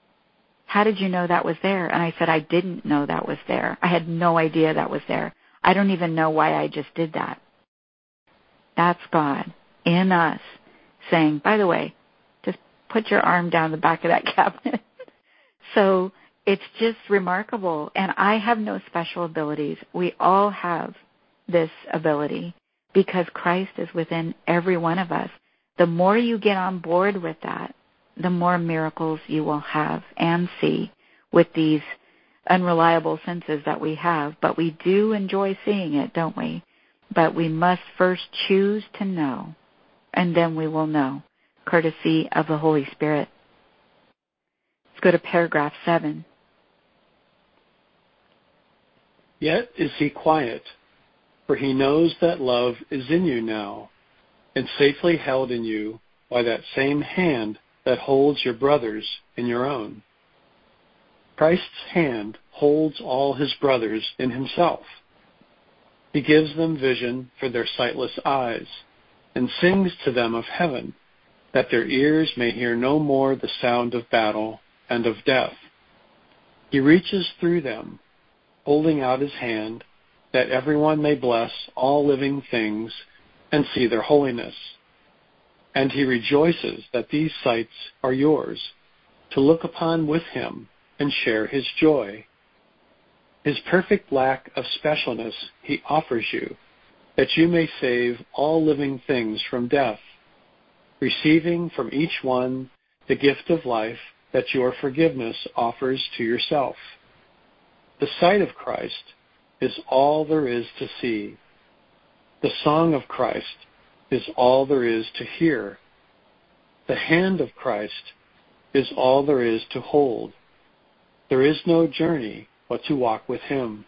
how did you know that was there? And I said, I didn't know that was there. I had no idea that was there. I don't even know why I just did that. That's God in us saying, by the way, just put your arm down the back of that cabinet. So it's just remarkable. And I have no special abilities. We all have this ability because Christ is within every one of us. The more you get on board with that, the more miracles you will have and see with these unreliable senses that we have. But we do enjoy seeing it, don't we? But we must first choose to know, and then we will know, courtesy of the Holy Spirit. Let's go to paragraph seven. Yet is he quiet, for he knows that love is in you now, and safely held in you by that same hand that holds your brothers in your own. Christ's hand holds all his brothers in himself. He gives them vision for their sightless eyes, and sings to them of heaven, that their ears may hear no more the sound of battle and of death. He reaches through them, holding out his hand, that everyone may bless all living things and see their holiness. And he rejoices that these sights are yours, to look upon with him and share his joy. His perfect lack of specialness he offers you, that you may save all living things from death, receiving from each one the gift of life that your forgiveness offers to yourself. The sight of Christ is all there is to see. The song of Christ is all there is to hear. The hand of Christ is all there is to hold. There is no journey but to walk with him.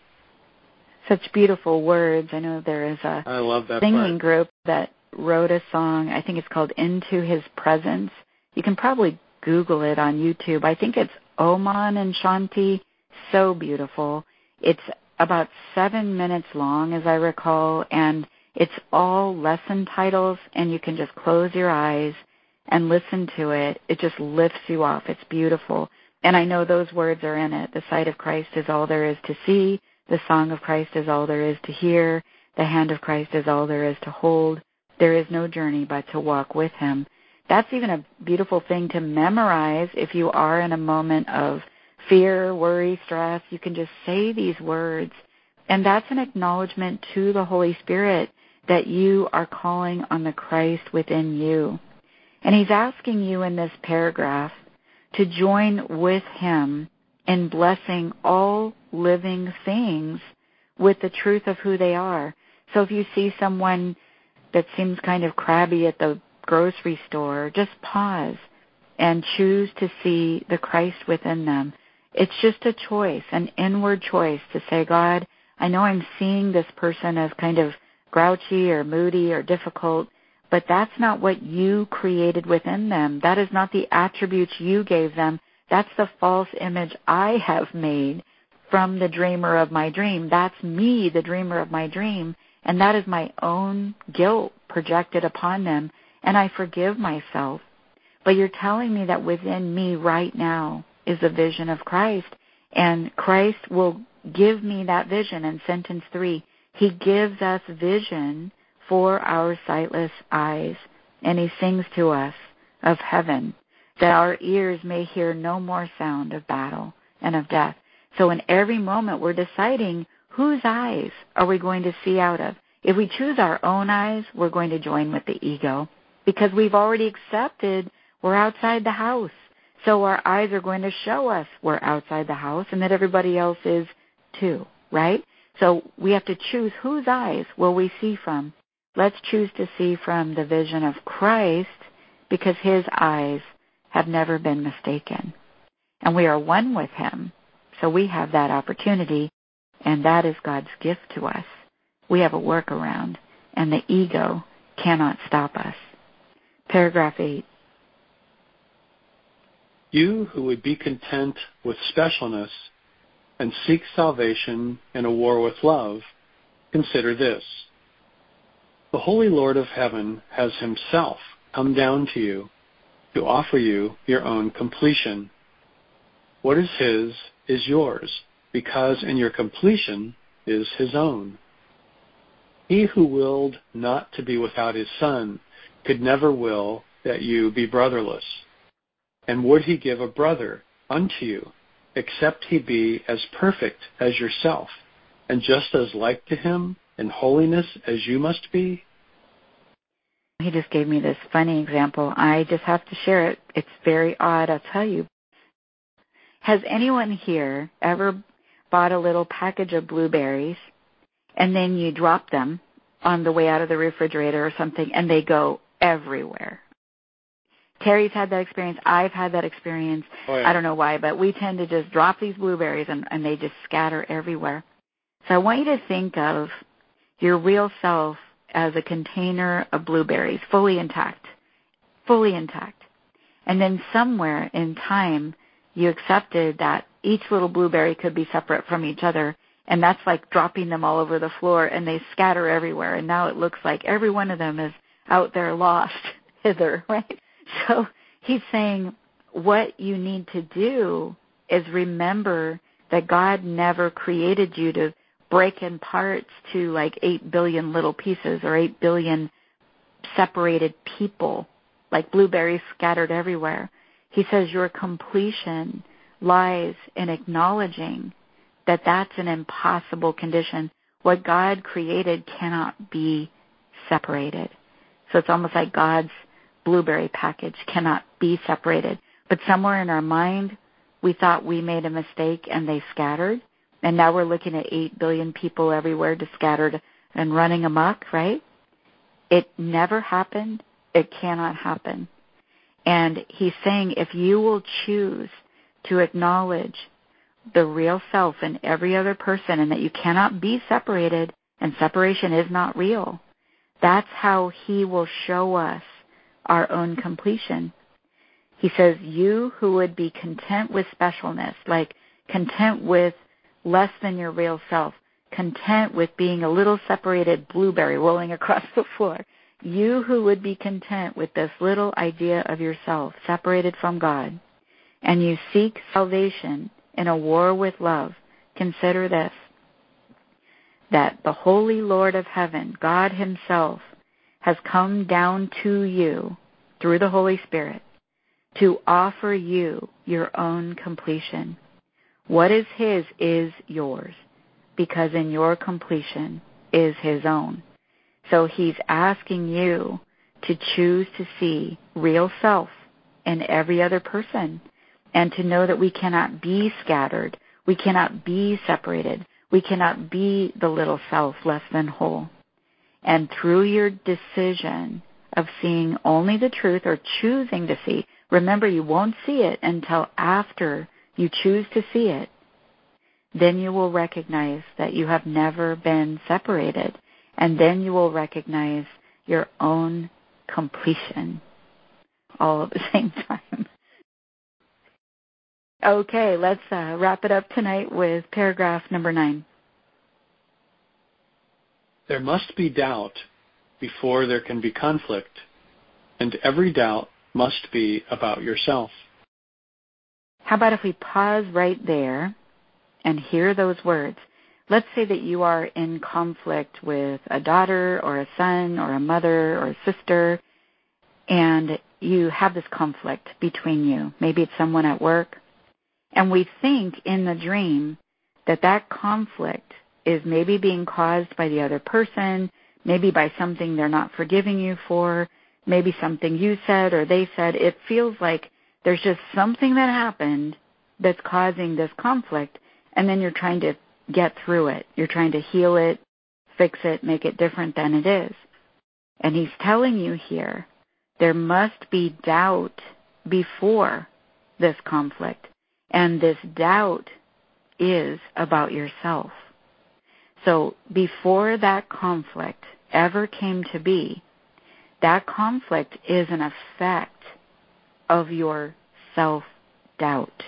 Such beautiful words. I know there is a I love that singing part. group that wrote a song. I think it's called Into His Presence. You can probably Google it on YouTube. I think it's Oman and Shanti. So beautiful. It's about seven minutes long, as I recall, and it's all lesson titles, and you can just close your eyes and listen to it. It just lifts you off. It's beautiful. And I know those words are in it. The sight of Christ is all there is to see. The song of Christ is all there is to hear. The hand of Christ is all there is to hold. There is no journey but to walk with him. That's even a beautiful thing to memorize if you are in a moment of fear, worry, stress. You can just say these words. And that's an acknowledgement to the Holy Spirit that you are calling on the Christ within you. And he's asking you in this paragraph to join with him in blessing all living things with the truth of who they are. So if you see someone that seems kind of crabby at the grocery store, just pause and choose to see the Christ within them. It's just a choice, an inward choice to say, God, I know I'm seeing this person as kind of grouchy or moody or difficult, but that's not what you created within them. That is not the attributes you gave them. That's the false image I have made from the dreamer of my dream. That's me, the dreamer of my dream, and that is my own guilt projected upon them, and I forgive myself. But you're telling me that within me right now is the vision of Christ, and Christ will give me that vision in sentence three. He gives us vision for our sightless eyes, and he sings to us of heaven, that our ears may hear no more sound of battle and of death. So in every moment we're deciding whose eyes are we going to see out of. If we choose our own eyes, we're going to join with the ego because we've already accepted we're outside the house. So our eyes are going to show us we're outside the house and that everybody else is too, right? So we have to choose whose eyes will we see from. Let's choose to see from the vision of Christ because his eyes have never been mistaken. And we are one with him, so we have that opportunity, and that is God's gift to us. We have a workaround, and the ego cannot stop us. Paragraph eight. You who would be content with specialness and seek salvation in a war with love, consider this. The Holy Lord of Heaven has himself come down to you to offer you your own completion. What is his is yours, because in your completion is his own. He who willed not to be without his Son could never will that you be brotherless. And would he give a brother unto you, except he be as perfect as yourself, and just as like to him in holiness as you must be? He just gave me this funny example. I just have to share it. It's very odd, I'll tell you. Has anyone here ever bought a little package of blueberries and then you drop them on the way out of the refrigerator or something and they go everywhere? Terry's had that experience. I've had that experience. Oh, yeah. I don't know why, but we tend to just drop these blueberries and, and they just scatter everywhere. So I want you to think of your real self as a container of blueberries, fully intact, fully intact. And then somewhere in time, you accepted that each little blueberry could be separate from each other, and that's like dropping them all over the floor, and they scatter everywhere, and now it looks like every one of them is out there lost hither, right? So he's saying what you need to do is remember that God never created you to break in parts to like eight billion little pieces or eight billion separated people, like blueberries scattered everywhere. He says your completion lies in acknowledging that that's an impossible condition. What God created cannot be separated. So it's almost like God's blueberry package cannot be separated. But somewhere in our mind, we thought we made a mistake and they scattered. And now we're looking at eight billion people everywhere just scattered and running amok, right? It never happened. It cannot happen. And he's saying if you will choose to acknowledge the real self in every other person and that you cannot be separated and separation is not real, that's how he will show us our own completion. He says, you who would be content with specialness, like content with less than your real self, content with being a little separated blueberry rolling across the floor, you who would be content with this little idea of yourself separated from God, and you seek salvation in a war with love, consider this, that the Holy Lord of Heaven, God Himself, has come down to you through the Holy Spirit to offer you your own completion. What is His is yours, because in your completion is His own. So He's asking you to choose to see real self in every other person and to know that we cannot be scattered. We cannot be separated. We cannot be the little self less than whole. And through your decision of seeing only the truth or choosing to see, remember you won't see it until after you choose to see it, then you will recognize that you have never been separated. And then you will recognize your own completion all at the same time. Okay, let's uh, wrap it up tonight with paragraph number nine. There must be doubt before there can be conflict, and every doubt must be about yourself. How about if we pause right there and hear those words? Let's say that you are in conflict with a daughter or a son or a mother or a sister, and you have this conflict between you. Maybe it's someone at work. And we think in the dream that that conflict is maybe being caused by the other person, maybe by something they're not forgiving you for, maybe something you said or they said. It feels like there's just something that happened that's causing this conflict, and then you're trying to get through it. You're trying to heal it, fix it, make it different than it is. And he's telling you here, there must be doubt before this conflict. And this doubt is about yourself. So before that conflict ever came to be, that conflict is an effect of your self-doubt.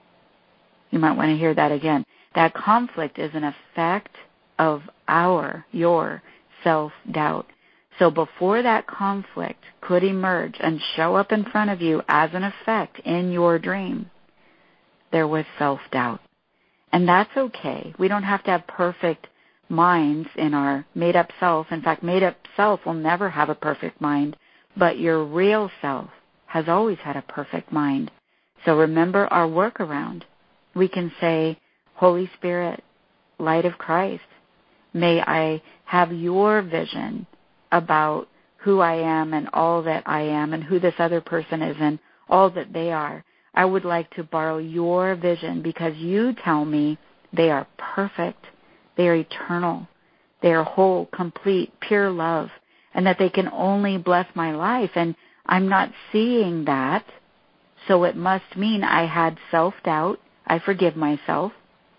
You might want to hear that again. That conflict is an effect of our, your self-doubt. So before that conflict could emerge and show up in front of you as an effect in your dream, there was self-doubt. And that's okay. We don't have to have perfect minds in our made-up self. In fact, made-up self will never have a perfect mind, but your real self has always had a perfect mind. So remember our workaround. We can say, Holy Spirit, Light of Christ, may I have your vision about who I am and all that I am and who this other person is and all that they are. I would like to borrow your vision because you tell me they are perfect, they are eternal, they are whole, complete, pure love, and that they can only bless my life. And I'm not seeing that, so it must mean I had self-doubt. I forgive myself.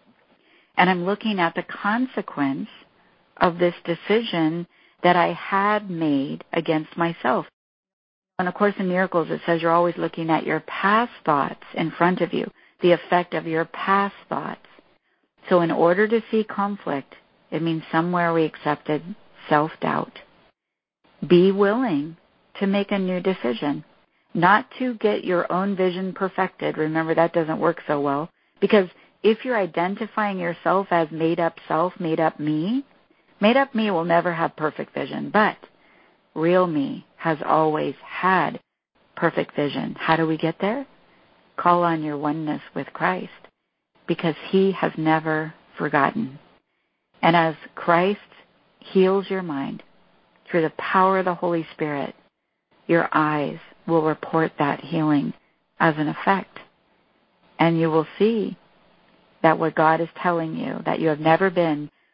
And I'm looking at the consequence of this decision that I had made against myself. In A Course in Miracles, it says you're always looking at your past thoughts in front of you, the effect of your past thoughts. So in order to see conflict, it means somewhere we accepted self-doubt. Be willing to make a new decision, not to get your own vision perfected. Remember, that doesn't work so well, because if you're identifying yourself as made-up self, made-up me, made-up me will never have perfect vision, but real me has always had perfect vision. How do we get there? Call on your oneness with Christ, because He has never forgotten. And as Christ heals your mind through the power of the Holy Spirit, your eyes will report that healing as an effect. And you will see that what God is telling you, that you have never been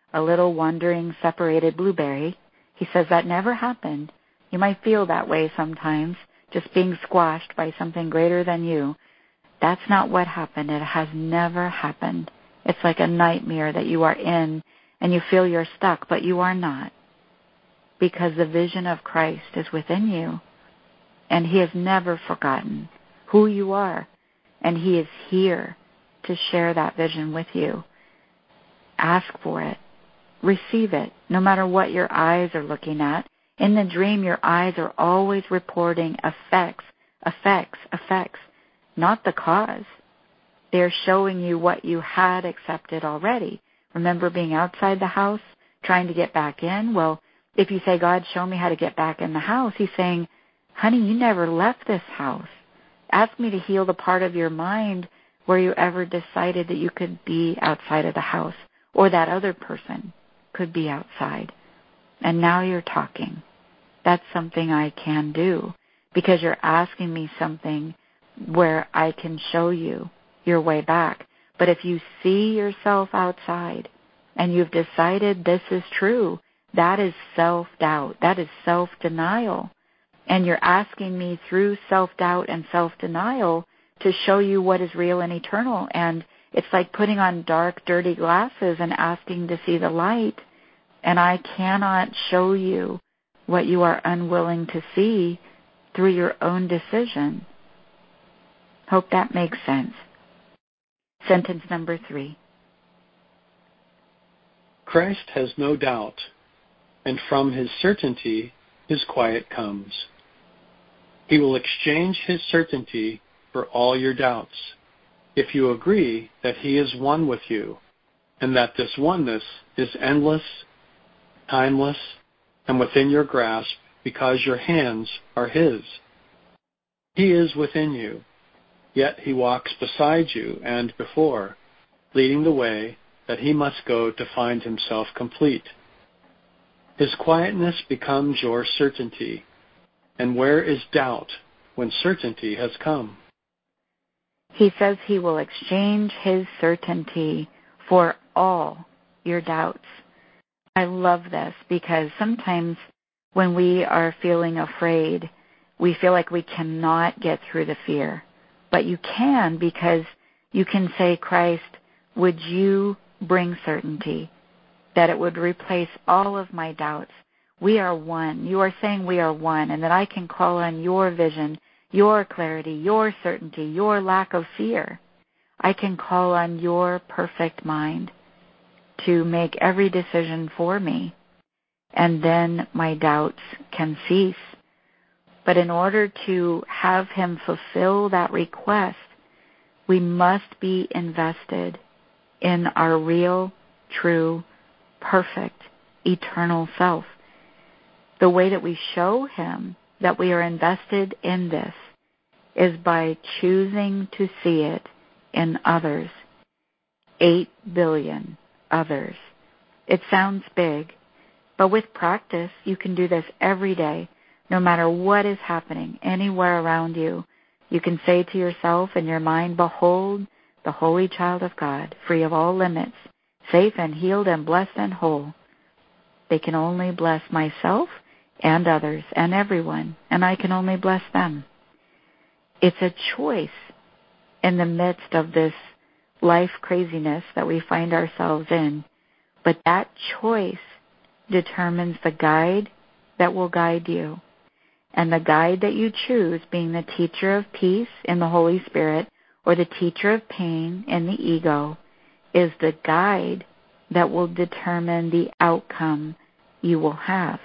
a little wandering, separated blueberry. He says that never happened. You might feel that way sometimes, just being squashed by something greater than you. That's not what happened. It has never happened. It's like a nightmare that you are in and you feel you're stuck, but you are not, because the vision of Christ is within you, and He has never forgotten who you are, and He is here to share that vision with you. Ask for it. Receive it, no matter what your eyes are looking at. In the dream, your eyes are always reporting effects, effects, effects, not the cause. They're showing you what you had accepted already. Remember being outside the house, trying to get back in? Well, if you say, God, show me how to get back in the house, He's saying, honey, you never left this house. Ask me to heal the part of your mind where you ever decided that you could be outside of the house, or that other person could be outside. And now you're talking. That's something I can do, because you're asking me something where I can show you your way back. But if you see yourself outside and you've decided this is true, that is self-doubt. That is self-denial. And you're asking me through self-doubt and self-denial to show you what is real and eternal. And it's like putting on dark, dirty glasses and asking to see the light. And I cannot show you what you are unwilling to see through your own decision. Hope that makes sense. Sentence number three. Christ has no doubt, and from His certainty His quiet comes. He will exchange His certainty for all your doubts, if you agree that He is one with you, and that this oneness is endless, timeless, and within your grasp because your hands are His. He is within you, yet He walks beside you and before, leading the way that He must go to find Himself complete. His quietness becomes your certainty. And where is doubt when certainty has come? He says He will exchange His certainty for all your doubts. I love this, because sometimes when we are feeling afraid, we feel like we cannot get through the fear. But you can, because you can say, Christ, would you bring certainty, that it would replace all of my doubts. We are one. You are saying we are one, and that I can call on your vision, your clarity, your certainty, your lack of fear. I can call on your perfect mind to make every decision for me, and then my doubts can cease. But in order to have Him fulfill that request, we must be invested in our real, true, perfect, eternal self. The way that we show Him that we are invested in this is by choosing to see it in others. Eight billion others. It sounds big, but with practice, you can do this every day, no matter what is happening anywhere around you. You can say to yourself in your mind, behold, the holy child of God, free of all limits, safe and healed and blessed and whole. They can only bless myself and others and everyone, and I can only bless them. It's a choice in the midst of this life craziness that we find ourselves in, but that choice determines the guide that will guide you. And the guide that you choose, being the teacher of peace in the Holy Spirit or the teacher of pain in the ego, is the guide that will determine the outcome you will have.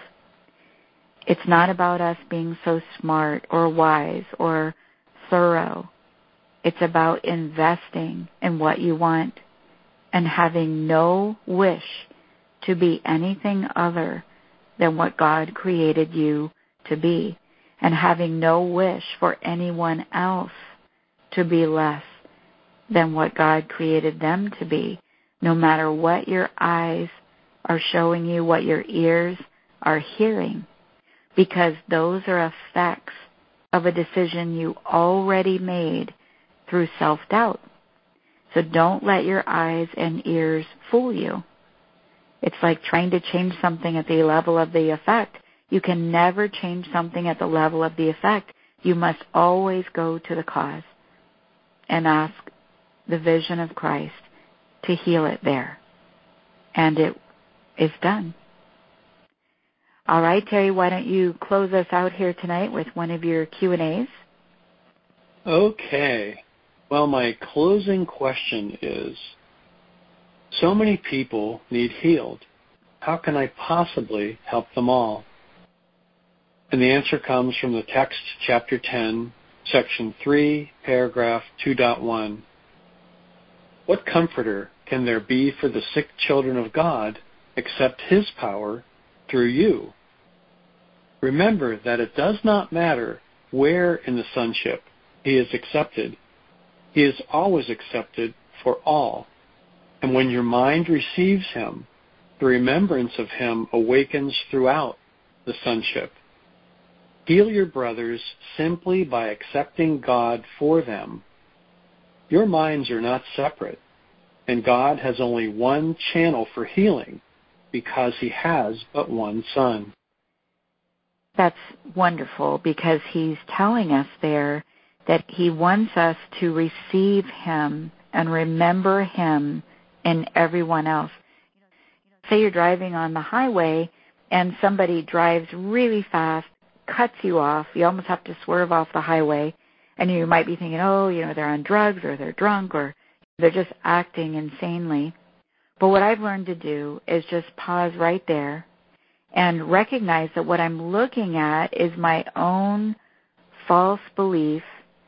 It's not about us being so smart or wise or thorough. It's about investing in what you want and having no wish to be anything other than what God created you to be, and having no wish for anyone else to be less than what God created them to be, no matter what your eyes are showing you, what your ears are hearing, because those are effects of a decision you already made through self-doubt. So don't let your eyes and ears fool you. It's like trying to change something at the level of the effect. You can never change something at the level of the effect. You must always go to the cause and ask the vision of Christ to heal it there. And it is done. All right, Terry, why don't you close us out here tonight with one of your Q and A's? Okay. Well, my closing question is, so many people need healed. How can I possibly help them all? And the answer comes from the text, chapter ten, section three, paragraph two point one. What comforter can there be for the sick children of God except His power through you? Remember that it does not matter where in the sonship He is accepted. He is always accepted for all. And when your mind receives Him, the remembrance of Him awakens throughout the sonship. Heal your brothers simply by accepting God for them. Your minds are not separate, and God has only one channel for healing because He has but one Son. That's wonderful, because He's telling us there that He wants us to receive Him and remember Him in everyone else. Say you're driving on the highway and somebody drives really fast, cuts you off. You almost have to swerve off the highway, and you might be thinking, oh, you know, they're on drugs or they're drunk or they're just acting insanely. But what I've learned to do is just pause right there and recognize that what I'm looking at is my own false belief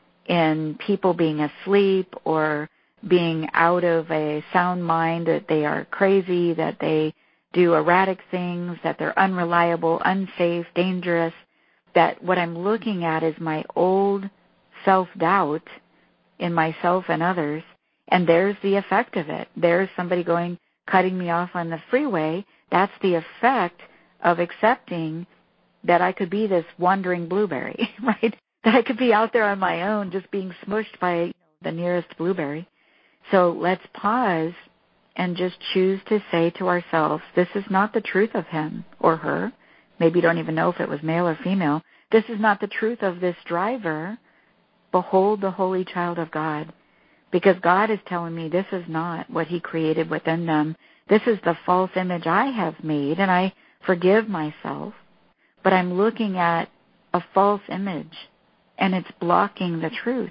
in people being asleep or being out of a sound mind, that they are crazy, that they do erratic things, that they're unreliable, unsafe, dangerous, that what I'm looking at is my old self-doubt in myself and others, and there's the effect of it. There's somebody going, cutting me off on the freeway. That's the effect of accepting that I could be this wandering blueberry, right? That I could be out there on my own just being smushed by the nearest blueberry. So let's pause and just choose to say to ourselves, this is not the truth of him or her. Maybe you don't even know if it was male or female. This is not the truth of this driver. Behold the holy child of God. Because God is telling me this is not what He created within them. This is the false image I have made, and I forgive myself. But I'm looking at a false image, and it's blocking the truth.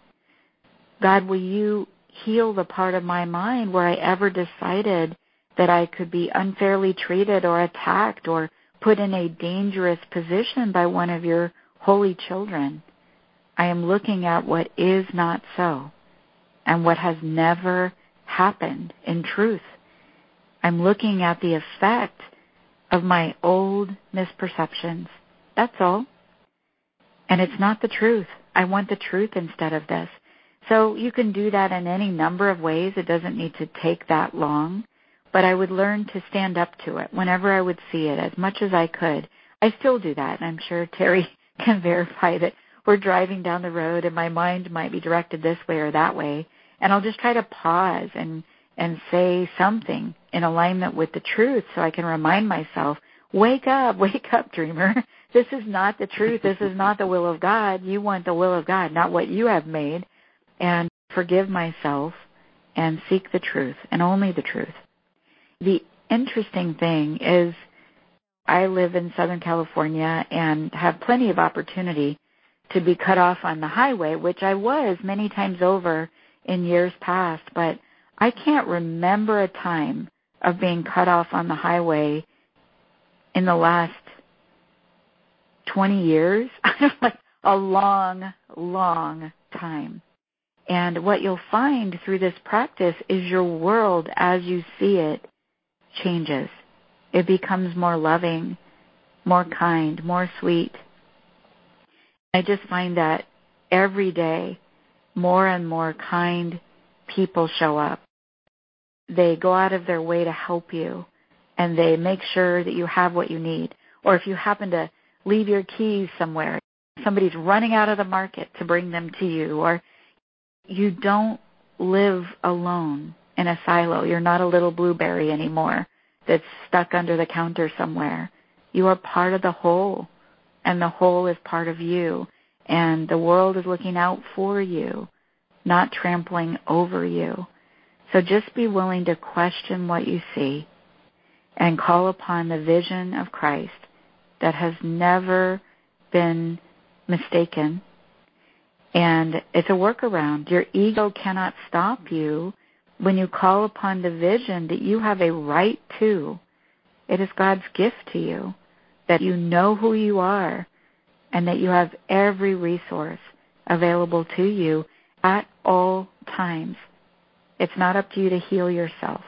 God, will you heal the part of my mind where I ever decided that I could be unfairly treated or attacked or put in a dangerous position by one of your holy children? I am looking at what is not so and what has never happened in truth. I'm looking at the effect of my old misperceptions. That's all. And it's not the truth. I want the truth instead of this. So you can do that in any number of ways. It doesn't need to take that long. But I would learn to stand up to it whenever I would see it, as much as I could. I still do that, and I'm sure Terry can verify that we're driving down the road and my mind might be directed this way or that way, and I'll just try to pause and, and say something in alignment with the truth so I can remind myself, wake up, wake up, dreamer. This is not the truth. This is not the will of God. You want the will of God, not what you have made. And forgive myself and seek the truth and only the truth. The interesting thing is I live in Southern California and have plenty of opportunity to be cut off on the highway, which I was many times over in years past, but I can't remember a time of being cut off on the highway in the last twenty years. Like a long, long time. And what you'll find through this practice is your world as you see it changes. It becomes more loving, more kind, more sweet. I just find that every day more and more kind people show up. They go out of their way to help you, and they make sure that you have what you need. Or if you happen to leave your keys somewhere, somebody's running out of the market to bring them to you. Or you don't live alone in a silo. You're not a little blueberry anymore. that's stuck under the counter somewhere. You are part of the whole, and the whole is part of you, and the world is looking out for you, not trampling over you. So just be willing to question what you see and call upon the vision of Christ that has never been mistaken. And it's a workaround. Your ego cannot stop you when you call upon the vision that you have a right to. It is God's gift to you, that you know who you are and that you have every resource available to you at all times. It's not up to you to heal yourself.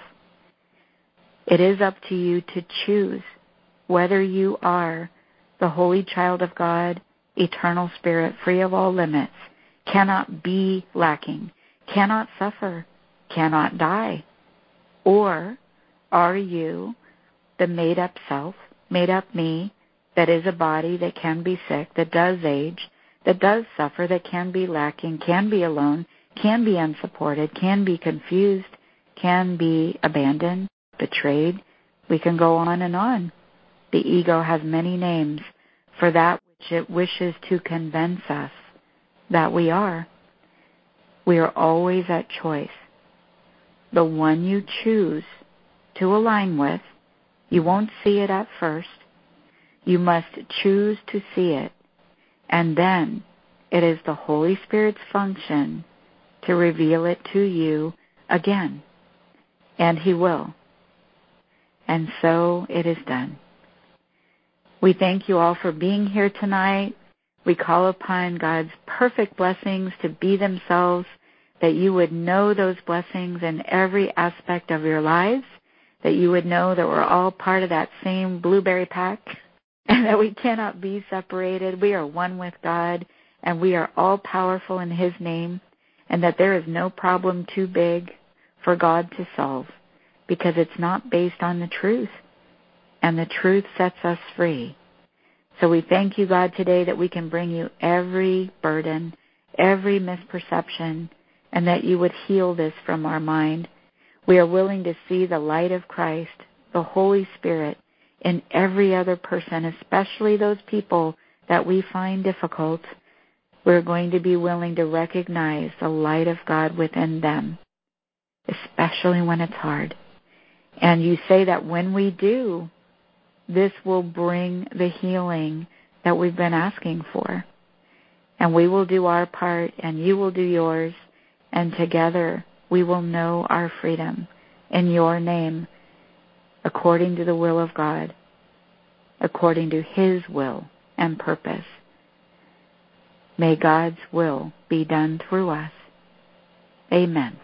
It is up to you to choose whether you are the holy child of God, eternal spirit, free of all limits, cannot be lacking, cannot suffer, cannot die, or are you the made-up self, made-up me, that is a body that can be sick, that does age, that does suffer, that can be lacking, can be alone, can be unsupported, can be confused, can be abandoned, betrayed. We can go on and on. The ego has many names for that which it wishes to convince us that we are. We are always at choice. The one you choose to align with, you won't see it at first. You must choose to see it. And then it is the Holy Spirit's function to reveal it to you again. And He will. And so it is done. We thank you all for being here tonight. We call upon God's perfect blessings to be themselves, that you would know those blessings in every aspect of your lives, that you would know that we're all part of that same blueberry pack, and that we cannot be separated. We are one with God, and we are all powerful in His name, and that there is no problem too big for God to solve, because it's not based on the truth, and the truth sets us free. So we thank you, God, today that we can bring you every burden, every misperception, and that you would heal this from our mind. We are willing to see the light of Christ, the Holy Spirit, in every other person, especially those people that we find difficult. We're going to be willing to recognize the light of God within them, especially when it's hard. And you say that when we do, this will bring the healing that we've been asking for. And we will do our part, and you will do yours, and together we will know our freedom in your name, according to the will of God, according to His will and purpose. May God's will be done through us. Amen.